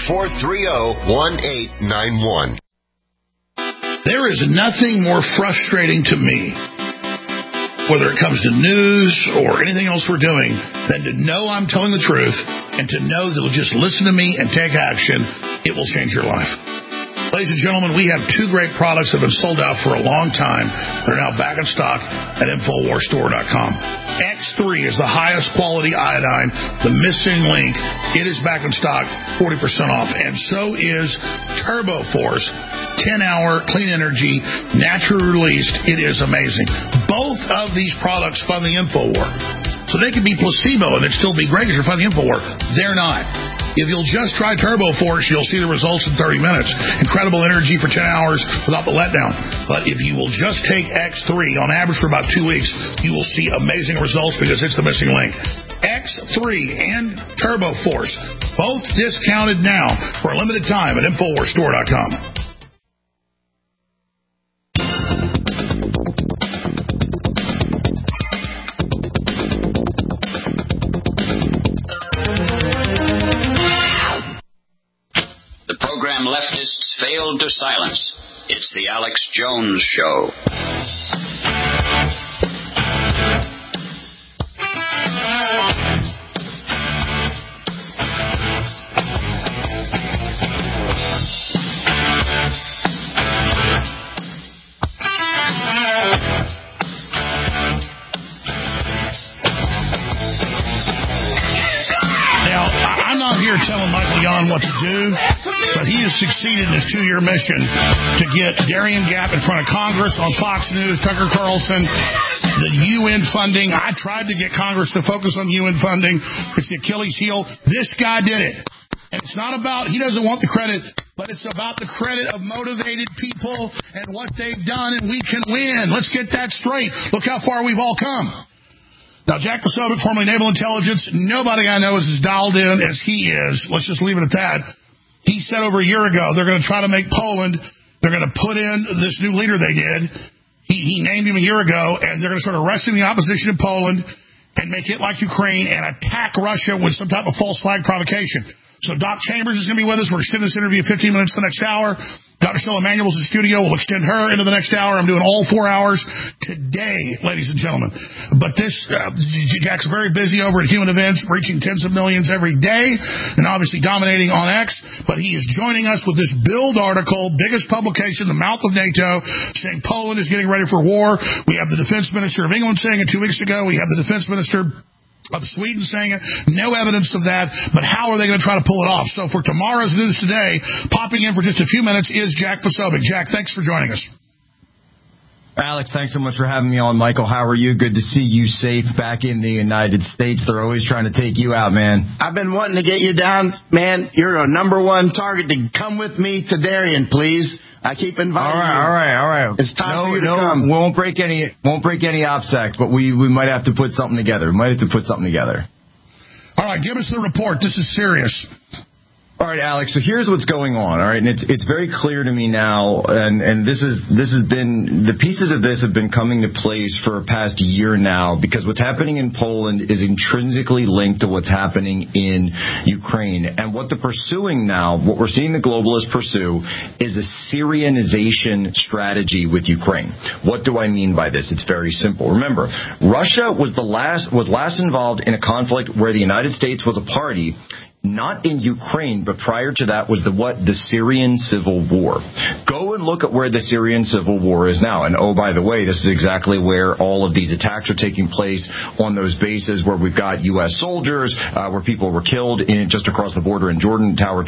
Speaker 10: 800-430-1891.
Speaker 4: There is nothing more frustrating to me, whether it comes to news or anything else we're doing, than to know I'm telling the truth and to know that you'll just listen to me and take action. It will change your life. Ladies and gentlemen, we have two great products that have been sold out for a long time. They're now back in stock at InfoWarsStore.com. X3 is the highest quality iodine, the missing link. It is back in stock, 40% off. And so is TurboForce, 10-hour clean energy, naturally released. It is amazing. Both of these products fund the InfoWar. So they could be placebo and it'd still be great because you're funding the InfoWar. They're not. If you'll just try TurboForce, you'll see the results in 30 minutes. Incredible energy for 10 hours without the letdown. But if you will just take X3 on average for about 2 weeks, you will see amazing results because it's the missing link. X3 and TurboForce, both discounted now for a limited time at InfoWarsStore.com.
Speaker 18: Leftists failed to silence. It's the Alex Jones Show.
Speaker 4: Now, I'm not here telling Michael Yon what to do, but he has succeeded in his 2-year mission to get Darien Gap in front of Congress on Fox News, Tucker Carlson, the UN funding. I tried to get Congress to focus on UN funding. It's the Achilles heel. This guy did it. And it's not about, he doesn't want the credit, but it's about the credit of motivated people and what they've done, and we can win. Let's get that straight. Look how far we've all come. Now, Jack Posobiec, formerly Naval Intelligence, nobody I know is as dialed in as he is. Let's just leave it at that. He said over a year ago they're going to try to make Poland, they're going to put in this new leader they did. He named him a year ago, and they're going to start arresting the opposition in Poland and make it like Ukraine and attack Russia with some type of false flag provocation. So Doc Chambers is going to be with us. We're extending this interview 15 minutes the next hour. Dr. Stella Emanuel's in the studio. We'll extend her into the next hour. I'm doing all 4 hours today, ladies and gentlemen. But this, Jack's very busy over at Human Events, reaching tens of millions every day, and obviously dominating on X. But he is joining us with this Bild article, biggest publication, the mouth of NATO, saying Poland is getting ready for war. We have the defense minister of England saying it 2 weeks ago. We have the defense minister of Sweden saying it. No evidence of that, but how are they going to try to pull it off? So for tomorrow's news today, popping in for just a few minutes is Jack Posobiec. Jack, thanks for joining us.
Speaker 19: Alex, thanks so much for having me on. Michael, how are you? Good to see you safe back in the United States. They're always trying to take you out, man.
Speaker 8: I've been wanting to get you down, man. You're a number one target to come with me to Darien, please. I keep inviting you. All right.
Speaker 19: It's time for you to come. We won't break any OPSEC, but we might have to put something together.
Speaker 4: All right, give us the report. This is serious.
Speaker 19: All right, Alex, so here's what's going on, all right? And it's very clear to me now, and this has been, the pieces of this have been coming to place for a past year now, because what's happening in Poland is intrinsically linked to what's happening in Ukraine. And what they're pursuing now, what we're seeing the globalists pursue, is a Syrianization strategy with Ukraine. What do I mean by this? It's very simple. Remember, Russia was last involved in a conflict where the United States was a party, not in Ukraine, but prior to that was the Syrian civil war. Go and look at where the Syrian civil war is now. And oh, by the way, this is exactly where all of these attacks are taking place, on those bases where we've got U.S. soldiers, where people were killed just across the border in Jordan, Tower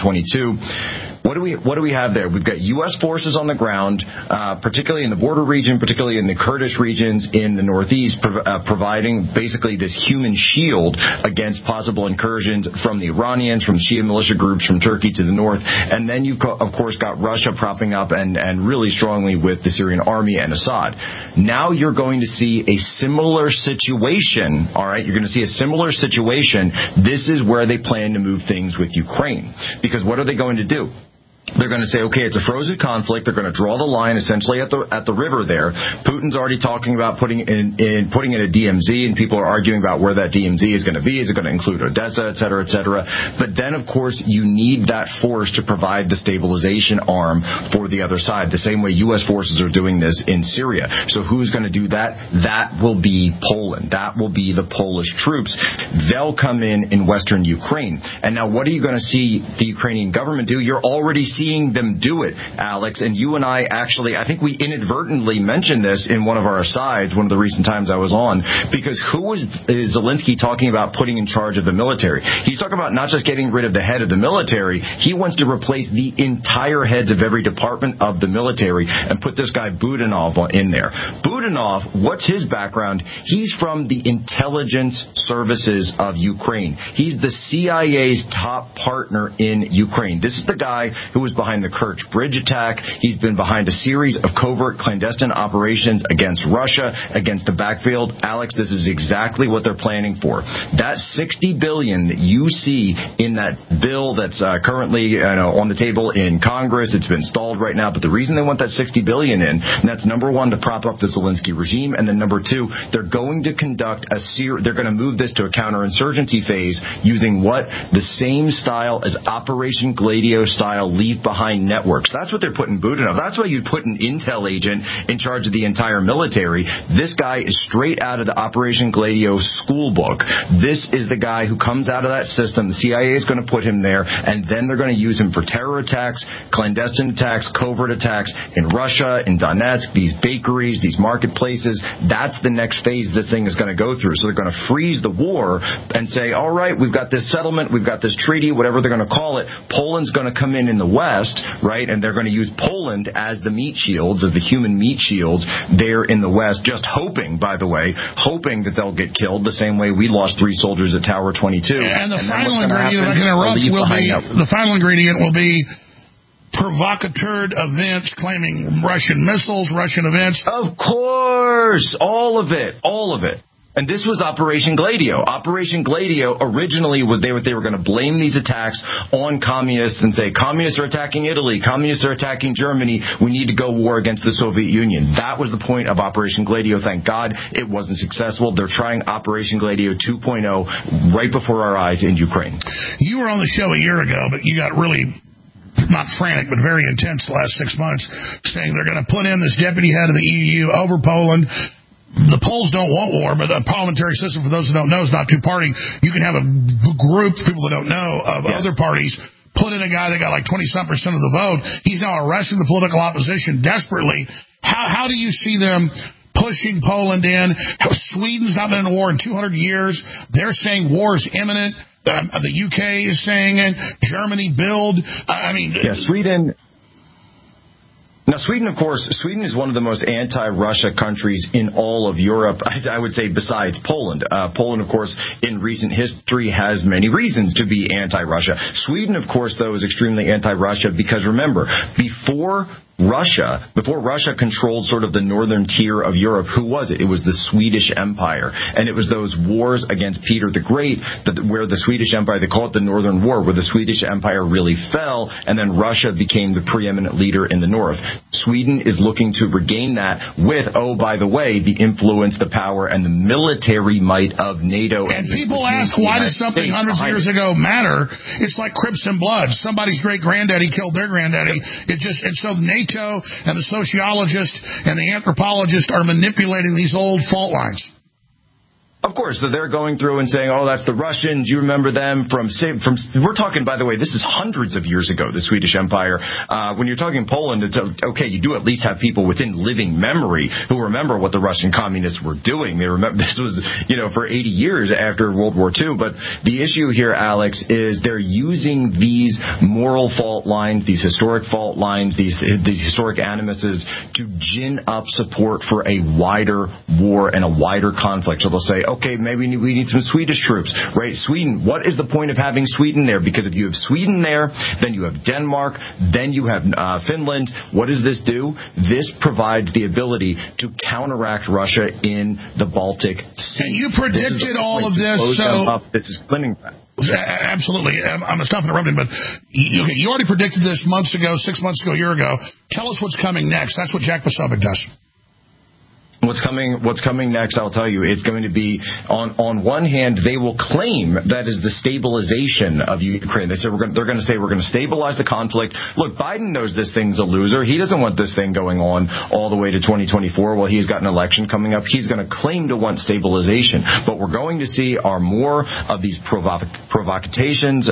Speaker 19: 22. What do we have there? We've got U.S. forces on the ground, particularly in the border region, particularly in the Kurdish regions in the northeast, providing basically this human shield against possible incursions from the Iranians, from Shia militia groups, from Turkey to the north. And then you've, of course, got Russia propping up and really strongly with the Syrian army and Assad. Now you're going to see a similar situation, all right? You're going to see a similar situation. This is where they plan to move things with Ukraine. Because what are they going to do? They're going to say, okay, it's a frozen conflict. They're going to draw the line essentially at the river there. Putin's already talking about putting in a DMZ, and people are arguing about where that DMZ is going to be. Is it going to include Odessa, et cetera, et cetera? But then, of course, you need that force to provide the stabilization arm for the other side, the same way U.S. forces are doing this in Syria. So who's going to do that? That will be Poland. That will be the Polish troops. They'll come in Western Ukraine. And now what are you going to see the Ukrainian government do? You're already seeing them do it, Alex, and you and I actually, I think we inadvertently mentioned this in one of our asides, one of the recent times I was on, because who is Zelensky talking about putting in charge of the military? He's talking about not just getting rid of the head of the military, he wants to replace the entire heads of every department of the military and put this guy Budanov in there. Budanov, what's his background? He's from the intelligence services of Ukraine. He's the CIA's top partner in Ukraine. This is the guy who was behind the Kerch Bridge attack. He's been behind a series of covert clandestine operations against Russia, against the backfield. Alex, this is exactly what they're planning for. That $60 billion that you see in that bill that's currently on the table in Congress, it's been stalled right now, but the reason they want that $60 billion in, and that's number one, to prop up the Zelensky regime, and then number two, they're going to conduct they're going to move this to a counterinsurgency phase using what? The same style as Operation Gladio style leave behind networks. That's what they're putting Budanov. That's why you'd put an intel agent in charge of the entire military. This guy is straight out of the Operation Gladio school book. This is the guy who comes out of that system. The CIA is going to put him there, and then they're going to use him for terror attacks, clandestine attacks, covert attacks in Russia, in Donetsk, these bakeries, these marketplaces. That's the next phase this thing is going to go through. So they're going to freeze the war and say, all right, we've got this settlement, we've got this treaty, whatever they're going to call it. Poland's going to come in the West, right? And they're going to use Poland as the meat shields, as the human meat shields there in the West, just hoping, by the way, hoping that they'll get killed the same way we lost 3 soldiers at Tower 22.
Speaker 4: And the final ingredient will be provocateur events claiming Russian missiles, Russian events.
Speaker 19: Of course. All of it. And this was Operation Gladio. Operation Gladio originally was they were going to blame these attacks on communists and say, communists are attacking Italy, communists are attacking Germany, we need to go war against the Soviet Union. That was the point of Operation Gladio. Thank God it wasn't successful. They're trying Operation Gladio 2.0 right before our eyes in Ukraine.
Speaker 4: You were on the show a year ago, but you got really, not frantic, but very intense the last 6 months, saying they're going to put in this deputy head of the EU over Poland. The Poles don't want war, but a parliamentary system, for those who don't know, is not two-party. You can have a group, people that don't know, of other parties, put in a guy that got like 20-some% of the vote. He's now arresting the political opposition desperately. How do you see them pushing Poland in? Sweden's not been in a war in 200 years. They're saying war is imminent. The UK is saying it. Germany build.
Speaker 19: Sweden. Now, Sweden, of course, Sweden is one of the most anti-Russia countries in all of Europe, I would say, besides Poland. Poland, of course, in recent history has many reasons to be anti-Russia. Sweden, of course, though, is extremely anti-Russia because, remember, before Russia controlled sort of the northern tier of Europe, who was it? It was the Swedish Empire. And it was those wars against Peter the Great, where the Swedish Empire, they call it the Northern War, where the Swedish Empire really fell, and then Russia became the preeminent leader in the north. Sweden is looking to regain that with, oh, by the way, the influence, the power, and the military might of NATO.
Speaker 4: And people ask, why does something hundreds of years ago matter? It's like Crips and Bloods. Somebody's great-granddaddy killed their granddaddy. And so NATO and the sociologist and the anthropologist are manipulating these old fault lines.
Speaker 19: Of course, so they're going through and saying, oh, that's the Russians. You remember them from we're talking, by the way, this is hundreds of years ago, the Swedish Empire. When you're talking Poland, it's okay, you do at least have people within living memory who remember what the Russian communists were doing. They remember this was, for 80 years after World War II. But the issue here, Alex, is they're using these moral fault lines, these historic fault lines, these historic animuses to gin up support for a wider war and a wider conflict. So they'll say, okay, maybe we need some Swedish troops, right? Sweden, what is the point of having Sweden there? Because if you have Sweden there, then you have Denmark, then you have Finland. What does this do? This provides the ability to counteract Russia in the Baltic Sea.
Speaker 4: And you predicted all of this, so...
Speaker 19: This is Kaliningrad.
Speaker 4: Absolutely. I'm going to stop interrupting, but you already predicted this months ago, 6 months ago, a year ago. Tell us what's coming next. That's what Jack Posobiec does.
Speaker 19: What's coming next, I'll tell you, it's going to be, on one hand, they will claim that is the stabilization of Ukraine. They're going to say we're going to stabilize the conflict. Look, Biden knows this thing's a loser. He doesn't want this thing going on all the way to 2024 while he's got an election coming up. He's going to claim to want stabilization. But we're going to see are more of these provocations,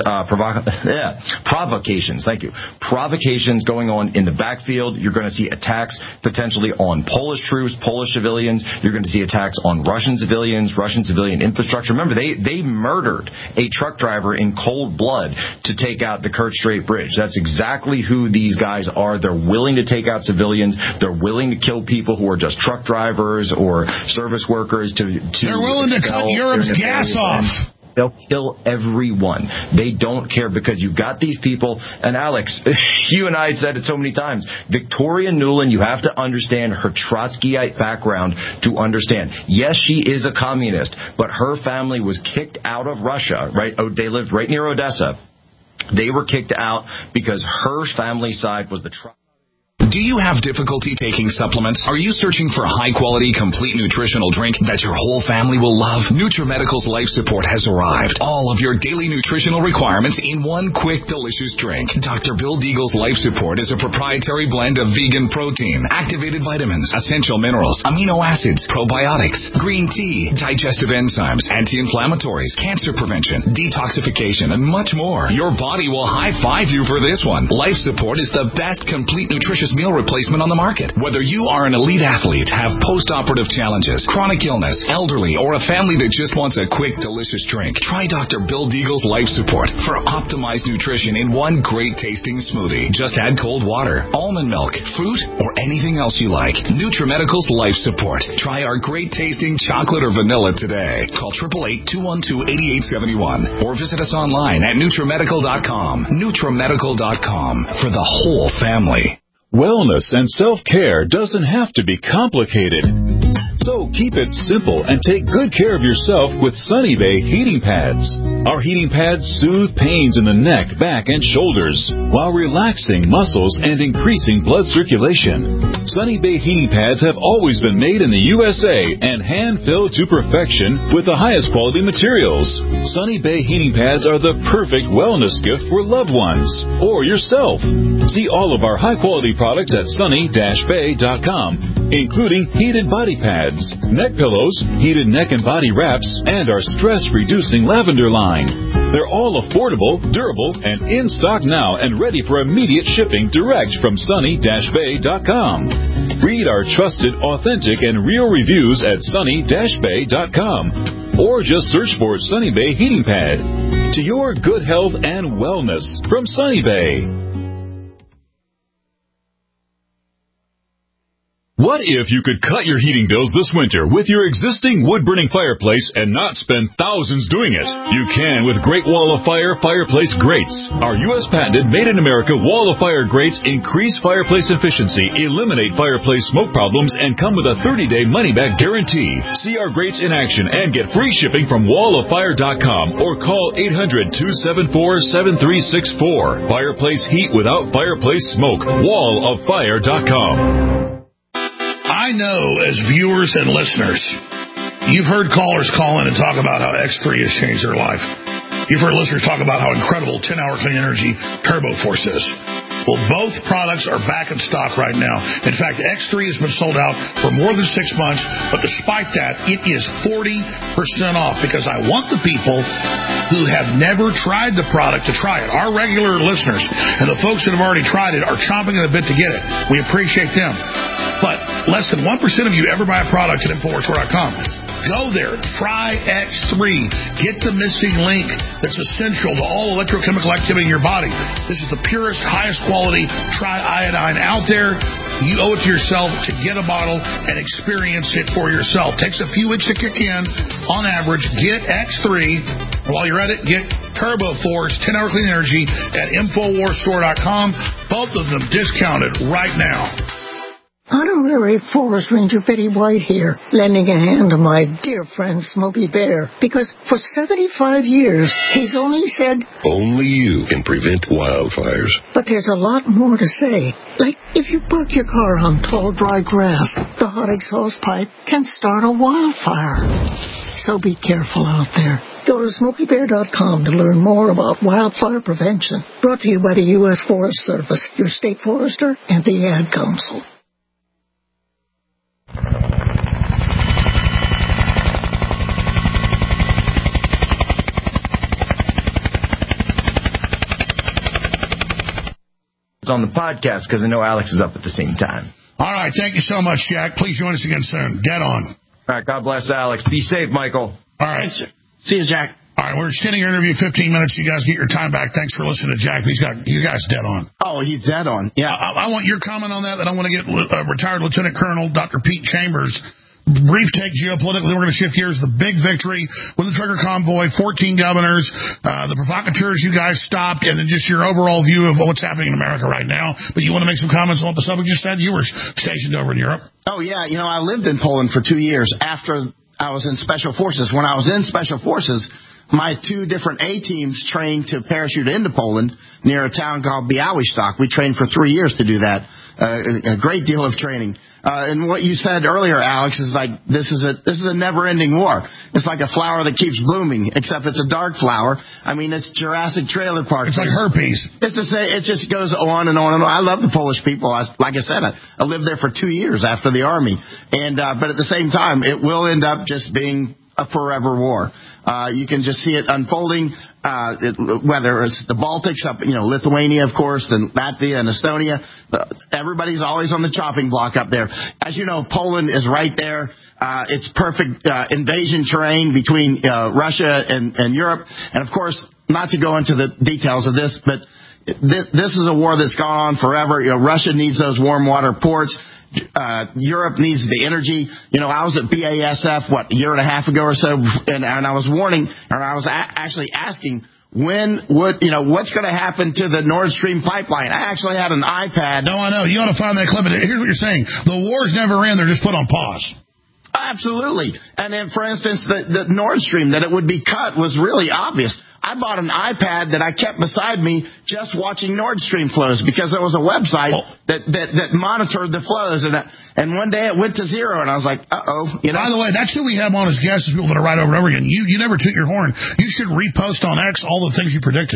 Speaker 19: thank you. Provocations going on in the backfield. You're going to see attacks potentially on Polish troops, Polish civilians. You're going to see attacks on Russian civilians, Russian civilian infrastructure. Remember, they murdered a truck driver in cold blood to take out the Kerch Strait Bridge. That's exactly who these guys are. They're willing to take out civilians. They're willing to kill people who are just truck drivers or service workers.
Speaker 4: They're willing to cut Europe's gas off.
Speaker 19: They'll kill everyone. They don't care because you've got these people. And Alex, you and I had said it so many times. Victoria Nuland, you have to understand her Trotskyite background to understand. Yes, she is a communist, but her family was kicked out of Russia, right? Oh, they lived right near Odessa. They were kicked out because her family side was the
Speaker 20: Do you have difficulty taking supplements? Are you searching for a high-quality, complete nutritional drink that your whole family will love? NutriMedical's Life Support has arrived. All of your daily nutritional requirements in one quick, delicious drink. Dr. Bill Deagle's Life Support is a proprietary blend of vegan protein, activated vitamins, essential minerals, amino acids, probiotics, green tea, digestive enzymes, anti-inflammatories, cancer prevention, detoxification, and much more. Your body will high-five you for this one. Life Support is the best complete nutritious meal replacement on the market. Whether you are an elite athlete, have post-operative challenges, chronic illness, elderly, or a family that just wants a quick, delicious drink, try Dr. Bill Deagle's Life Support for optimized nutrition in one great-tasting smoothie. Just add cold water, almond milk, fruit, or anything else you like. NutriMedical's Life Support. Try our great-tasting chocolate or vanilla today. Call 888-212-8871 or visit us online at NutriMedical.com. NutriMedical.com for the whole family.
Speaker 21: Wellness and self-care doesn't have to be complicated. So Keep it simple and take good care of yourself with Sunny Bay heating pads. Our heating pads soothe pains in the neck, back, and shoulders while relaxing muscles and increasing blood circulation. Sunny Bay heating pads have always been made in the USA and hand-filled to perfection with the highest quality materials. Sunny Bay heating pads are the perfect wellness gift for loved ones or yourself. See all of our high-quality products at sunny-bay.com, including heated body pads, neck pillows, heated neck and body wraps, and our stress-reducing lavender line. They're all affordable, durable, and in stock now and ready for immediate shipping direct from sunny-bay.com. Read our trusted, authentic, and real reviews at sunny-bay.com or just search for Sunny Bay Heating Pad. To your good health and wellness from Sunny Bay. What if you could cut your heating bills this winter with your existing wood-burning fireplace and not spend thousands doing it? You can with Great Wall of Fire fireplace grates. Our U.S. patented made-in-America Wall of Fire grates increase fireplace efficiency, eliminate fireplace smoke problems, and come with a 30-day money-back guarantee. See our grates in action and get free shipping from walloffire.com or call 800-274-7364. Fireplace heat without fireplace smoke. walloffire.com.
Speaker 4: I know as viewers and listeners, you've heard callers call in and talk about how X3 has changed their life. You've heard listeners talk about how incredible 10-hour clean energy Turbo Force is. Well, both products are back in stock right now. In fact, X3 has been sold out for more than 6 months, but despite that, it is 40% off because I want the people who have never tried the product to try it. Our regular listeners and the folks that have already tried it are chomping at the bit to get it. We appreciate them. But less than 1% of you ever buy a product at InfoWarsStore.com. Go there. Try X3. Get the missing link that's essential to all electrochemical activity in your body. This is the purest, highest quality triiodine out there. You owe it to yourself to get a bottle and experience it for yourself. Takes a few weeks to kick in. On average, get X3. While you're at it, get Turbo Force 10-hour clean energy at InfoWarsStore.com. Both of them discounted right now.
Speaker 22: Honorary Forest Ranger Betty White here, lending a hand to my dear friend Smokey Bear, because for 75 years, he's only said,
Speaker 10: only you can prevent wildfires.
Speaker 22: But there's a lot more to say. Like, if you park your car on tall, dry grass, the hot exhaust pipe can start a wildfire. So be careful out there. Go to SmokeyBear.com to learn more about wildfire prevention. Brought to you by the U.S. Forest Service, your state forester, and the Ad Council.
Speaker 19: It's on the podcast because I know Alex is up at the same time.
Speaker 4: All right. Thank you so much, Jack. Please join us again soon. Dead on.
Speaker 19: All right. God bless Alex. Be safe, Michael.
Speaker 4: All right.
Speaker 8: See you, Jack.
Speaker 4: All right. We're extending your interview 15 minutes. You guys get your time back. Thanks for listening to Jack. He's got you guys dead on.
Speaker 8: Oh, he's dead on. Yeah.
Speaker 4: I want your comment on that. I want to get retired Lieutenant Colonel Dr. Pete Chambers. Brief take geopolitically. We're going to shift gears. The big victory with the trucker convoy, 14 governors, the provocateurs you guys stopped, and then just your overall view of what's happening in America right now. But you want to make some comments on what the subject just said? You were stationed over in Europe.
Speaker 8: Oh, yeah. You know, I lived in Poland for 2 years after I was in Special Forces. When I was in Special Forces, my two different A-teams trained to parachute into Poland near a town called Białystok. We trained for 3 years to do that. A great deal of training. And what you said earlier, Alex, is like this is a never-ending war. It's like a flower that keeps blooming, except it's a dark flower. I mean, it's Jurassic Trailer Park.
Speaker 4: It's like herpes.
Speaker 8: It's to say, it just goes on and on and on. I love the Polish people. Like I said, I lived there for 2 years after the army, and but at the same time, it will end up just being a forever war. You can just see it unfolding. Whether it's the Baltics, up, Lithuania, of course, and Latvia and Estonia, everybody's always on the chopping block up there. As you know, Poland is right there. It's perfect invasion terrain between Russia and Europe. And of course, not to go into the details of this, but this is a war that's gone on forever. Russia needs those warm water ports. Europe needs the energy. I was at BASF, a year and a half ago or so, and I was warning, or I was actually asking, what's going to happen to the Nord Stream pipeline? I actually had an iPad.
Speaker 4: No, I know. You ought to find that clip. Here's what you're saying. The war's never in. They're just put on pause.
Speaker 8: Absolutely. And then, for instance, the Nord Stream, that it would be cut was really obvious. I bought an iPad that I kept beside me just watching Nord Stream flows because there was a website that monitored the flows. And one day it went to zero, and I was like, uh-oh.
Speaker 4: By the way, that's who we have on as guests, is people that are right over and over again. You never toot your horn. You should repost on X all the things you predicted.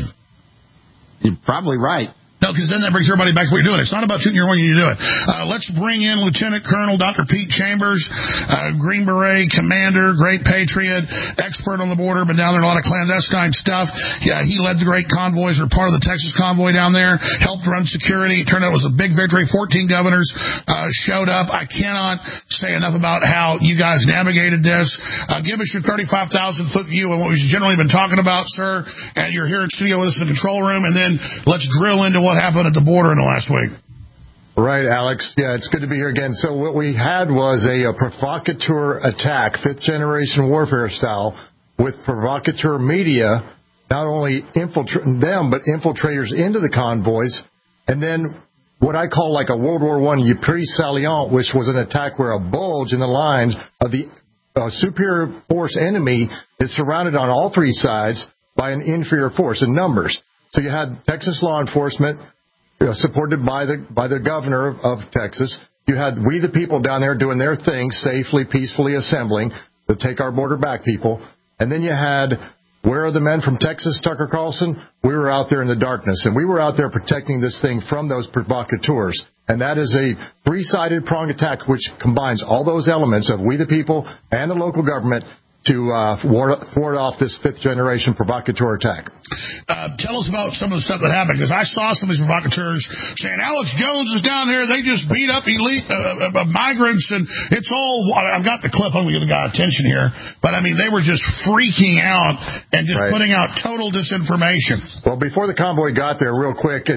Speaker 8: You're probably right.
Speaker 4: No, because then that brings everybody back to what you're doing. It's not about tooting your horn, you do it. Let's bring in Lieutenant Colonel Dr. Pete Chambers, Green Beret commander, great patriot, expert on the border, been down there in a lot of clandestine stuff. Yeah, he led the great convoys, or part of the Texas convoy down there, helped run security. It turned out it was a big victory. 14 governors showed up. I cannot say enough about how you guys navigated this. Give us your 35,000-foot view of what we've generally been talking about, sir. And you're here in studio with us in the control room, and then let's drill into what happened at the border in the last week.
Speaker 1: Right, Alex. Yeah, it's good to be here again. So what we had was a provocateur attack, fifth-generation warfare style, with provocateur media not only infiltrating them, but infiltrators into the convoys, and then what I call like a World War I Ypres salient, which was an attack where a bulge in the lines of the superior force enemy is surrounded on all three sides by an inferior force in numbers. So you had Texas law enforcement supported by the governor of Texas. You had we the people down there doing their thing, safely, peacefully assembling to take our border back, people. And then you had, where are the men from Texas, Tucker Carlson? We were out there in the darkness, and we were out there protecting this thing from those provocateurs. And that is a three-sided prong attack which combines all those elements of we the people and the local government to thwart off this fifth-generation provocateur attack.
Speaker 4: Tell us about some of the stuff that happened, because I saw some of these provocateurs saying, Alex Jones is down here, they just beat up elite migrants, and it's all... I've got the clip, I'm going to give the guy attention here, but I mean, they were just freaking out and just putting out total disinformation.
Speaker 1: Well, before the convoy got there, real quick,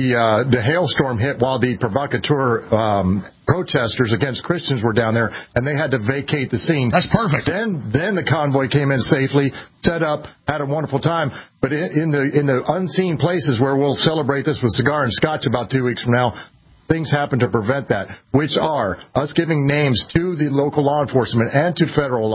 Speaker 1: the hailstorm hit while the provocateur protesters against Christians were down there, and they had to vacate the scene.
Speaker 4: That's perfect.
Speaker 1: Then the convoy came in safely, set up, had a wonderful time. But in the unseen places where we'll celebrate this with cigar and scotch about 2 weeks from now, things happen to prevent that, which are us giving names to the local law enforcement and to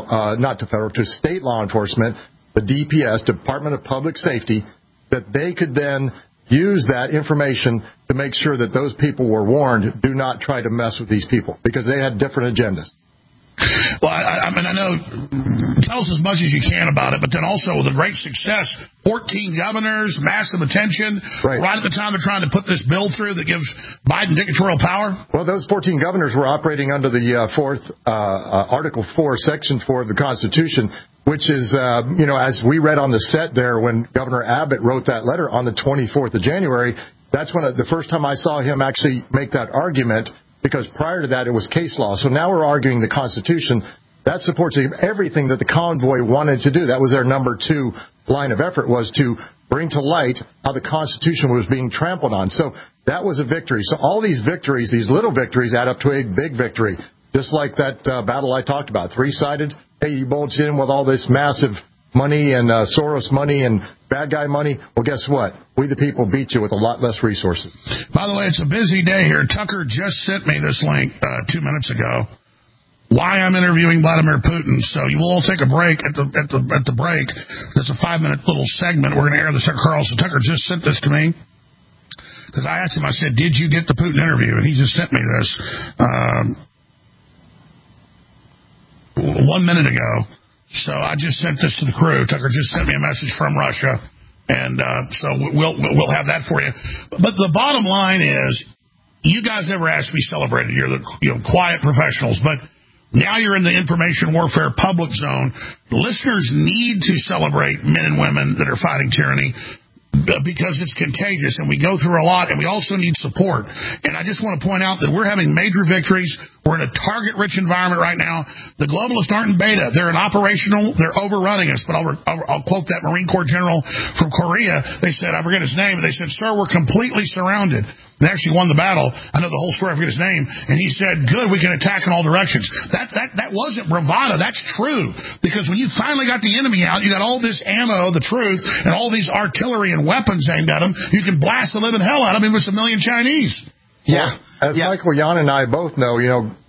Speaker 1: to state law enforcement, the DPS, Department of Public Safety, that they could then use that information to make sure that those people were warned, do not try to mess with these people, because they had different agendas.
Speaker 4: Well, I mean, I know, tell us as much as you can about it, but then also with a great success, 14 governors, massive attention, right at the time they're trying to put this bill through that gives Biden dictatorial power.
Speaker 1: Well, those 14 governors were operating under the Article 4, Section 4 of the Constitution, which is, as we read on the set there when Governor Abbott wrote that letter on the 24th of January, that's when the first time I saw him actually make that argument, because prior to that it was case law. So now we're arguing the Constitution. That supports everything that the convoy wanted to do. That was their number 2 line of effort, was to bring to light how the Constitution was being trampled on. So that was a victory. So all these victories, these little victories, add up to a big victory. Just like that battle I talked about, three-sided. Hey, you bulged in with all this massive money and Soros money and bad guy money. Well, guess what? We the people beat you with a lot less resources.
Speaker 4: By the way, it's a busy day here. Tucker just sent me this link 2 minutes ago. Why I'm interviewing Vladimir Putin. So you will all take a break at the break. That's a 5-minute little segment. We're going to air the Tucker Carlson. Tucker just sent this to me because I asked him. I said, "Did you get the Putin interview?" And he just sent me this 1 minute ago. So I just sent this to the crew. Tucker just sent me a message from Russia, and so we'll have that for you. But the bottom line is, you guys never asked to be celebrated. You're the quiet professionals, but now you're in the information warfare public zone. Listeners need to celebrate men and women that are fighting tyranny, because it's contagious, and we go through a lot, and we also need support. And I just want to point out that we're having major victories. We're in a target-rich environment right now. The globalists aren't in beta. They're in operational. They're overrunning us. But I'll quote that Marine Corps general from Korea. They said, I forget his name, but they said, "Sir, we're completely surrounded." They actually won the battle. I know the whole story. I forget his name. And he said, "Good, we can attack in all directions." That wasn't bravado. That's true. Because when you finally got the enemy out, you got all this ammo, the truth, and all these artillery and weapons aimed at them. You can blast the living hell out of them with a million Chinese.
Speaker 1: Yeah. As Michael Yon and I both know,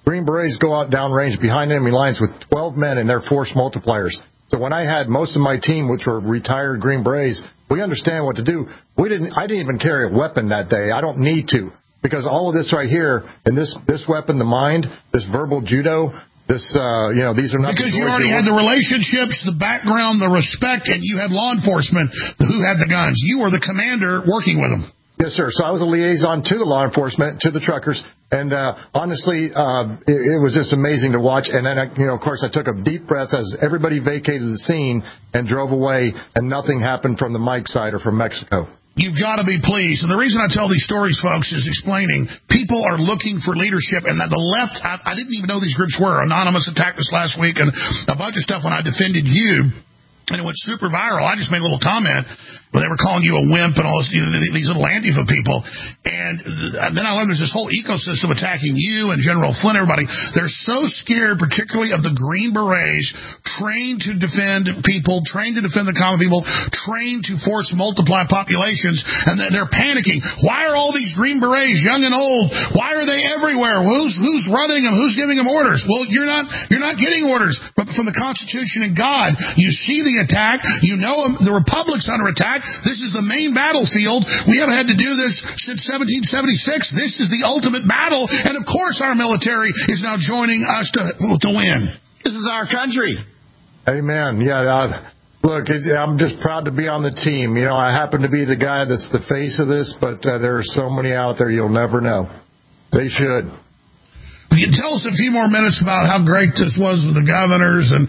Speaker 1: Green Berets go out downrange behind enemy lines with 12 men and their force multipliers. So when I had most of my team, which were retired Green Berets, we understand what to do. I didn't even carry a weapon that day. I don't need to, because all of this right here, and this weapon, the mind, this verbal judo, this, these are not...
Speaker 4: Because you already had the relationships, the background, the respect, and you had law enforcement who had the guns. You were the commander working with them.
Speaker 1: Yes, sir. So I was a liaison to the law enforcement, to the truckers, and honestly, it was just amazing to watch. And then, of course, I took a deep breath as everybody vacated the scene and drove away, and nothing happened from the Mike side or from Mexico.
Speaker 4: You've got to be pleased. And the reason I tell these stories, folks, is explaining people are looking for leadership, and that the left, I didn't even know these groups were. Anonymous attacked us last week, and a bunch of stuff when I defended you. And it went super viral. I just made a little comment where they were calling you a wimp and all this, these little Antifa people. And then I learned there's this whole ecosystem attacking you and General Flynn, everybody. They're so scared, particularly of the Green Berets, trained to defend people, trained to defend the common people, trained to force multiply populations, and they're panicking. Why are all these Green Berets, young and old, why are they everywhere? Who's running them? Who's giving them orders? Well, you're not getting orders from the Constitution and God. You see the attack. You know the Republic's under attack. This is the main battlefield. We haven't had to do this since 1776. This is the ultimate battle. And, of course, our military is now joining us to win.
Speaker 8: This is our country.
Speaker 1: Amen. Yeah. Look, I'm just proud to be on the team. I happen to be the guy that's the face of this, but there are so many out there you'll never know. They should.
Speaker 4: You tell us a few more minutes about how great this was with the governors and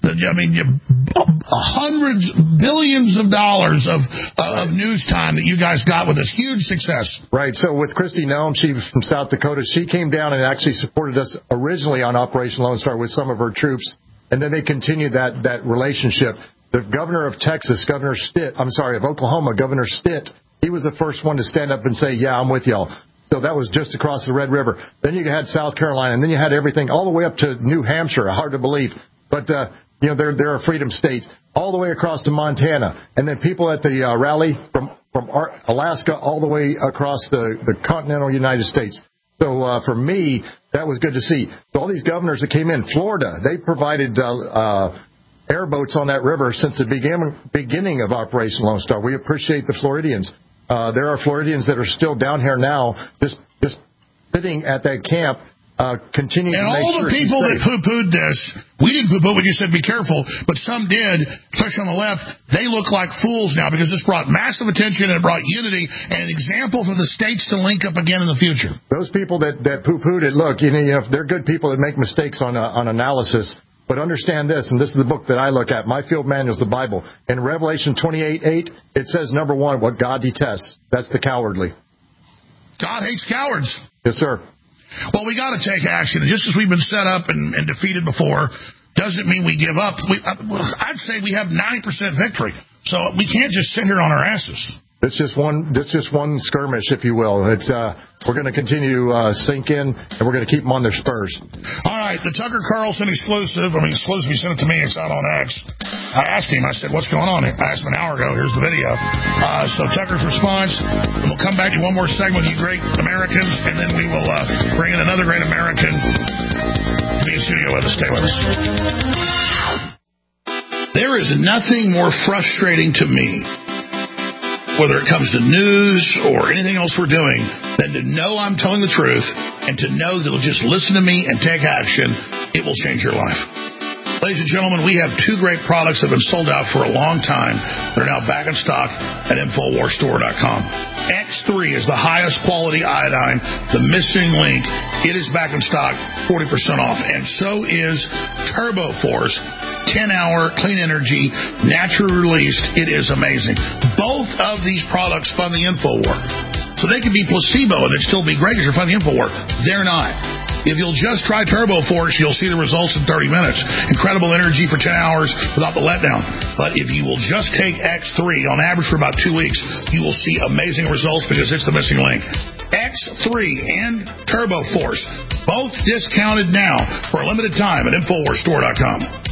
Speaker 4: hundreds, billions of dollars of news time that you guys got with this huge success.
Speaker 1: Right. So with Kristi Noem, she was from South Dakota. She came down and actually supported us originally on Operation Lone Star with some of her troops, and then they continued that relationship. The governor of Oklahoma, Governor Stitt, he was the first one to stand up and say, "Yeah, I'm with y'all." So that was just across the Red River. Then you had South Carolina, and then you had everything all the way up to New Hampshire. Hard to believe, but they're a freedom state. All the way across to Montana, and then people at the rally from Alaska all the way across the continental United States. So for me, that was good to see. So all these governors that came in, Florida, they provided airboats on that river since the beginning of Operation Lone Star. We appreciate the Floridians. There are Floridians that are still down here now, just sitting at that camp, continuing to make sure. And
Speaker 4: all the people that poo-pooed this, we didn't poo-poo, we just said be careful, but some did, especially on the left. They look like fools now because this brought massive attention and it brought unity and an example for the states to link up again in the future.
Speaker 1: Those people that poo-pooed it, look, they're good people that make mistakes on analysis. But understand this, and this is the book that I look at. My field manual is the Bible. In Revelation 28:8, it says, number one, what God detests. That's the cowardly.
Speaker 4: God hates cowards.
Speaker 1: Yes, sir.
Speaker 4: Well, we got to take action. Just as we've been set up and defeated before, doesn't mean we give up. I'd say we have 90% victory. So we can't just sit here on our asses.
Speaker 1: It's just one skirmish, if you will. We're going to continue to sink in, and we're going to keep them on their spurs.
Speaker 4: All right, the Tucker Carlson exclusive. He sent it to me. It's out on X. I asked him. I said, "What's going on?" I asked him an hour ago. Here's the video. So Tucker's response. And we'll come back to one more segment, you great Americans, and then we will bring in another great American to be in studio with us. Stay with us. There is nothing more frustrating to me, whether it comes to news or anything else we're doing, than to know I'm telling the truth and to know that they'll just listen to me and take action. It will change your life. Ladies and gentlemen, we have two great products that have been sold out for a long time. They're now back in stock at InfoWarsStore.com. X3 is the highest quality iodine, the missing link. It is back in stock, 40% off. And so is Turbo Force. 10-hour clean energy, naturally released. It is amazing. Both of these products fund the InfoWar. So they can be placebo and it'd still be great because you're funding the InfoWar. They're not. If you'll just try Turbo Force, you'll see the results in 30 minutes. Incredible energy for 10 hours without the letdown. But if you will just take X3 on average for about 2 weeks, you will see amazing results because it's the missing link. X3 and Turbo Force, both discounted now for a limited time at InfoWarsStore.com.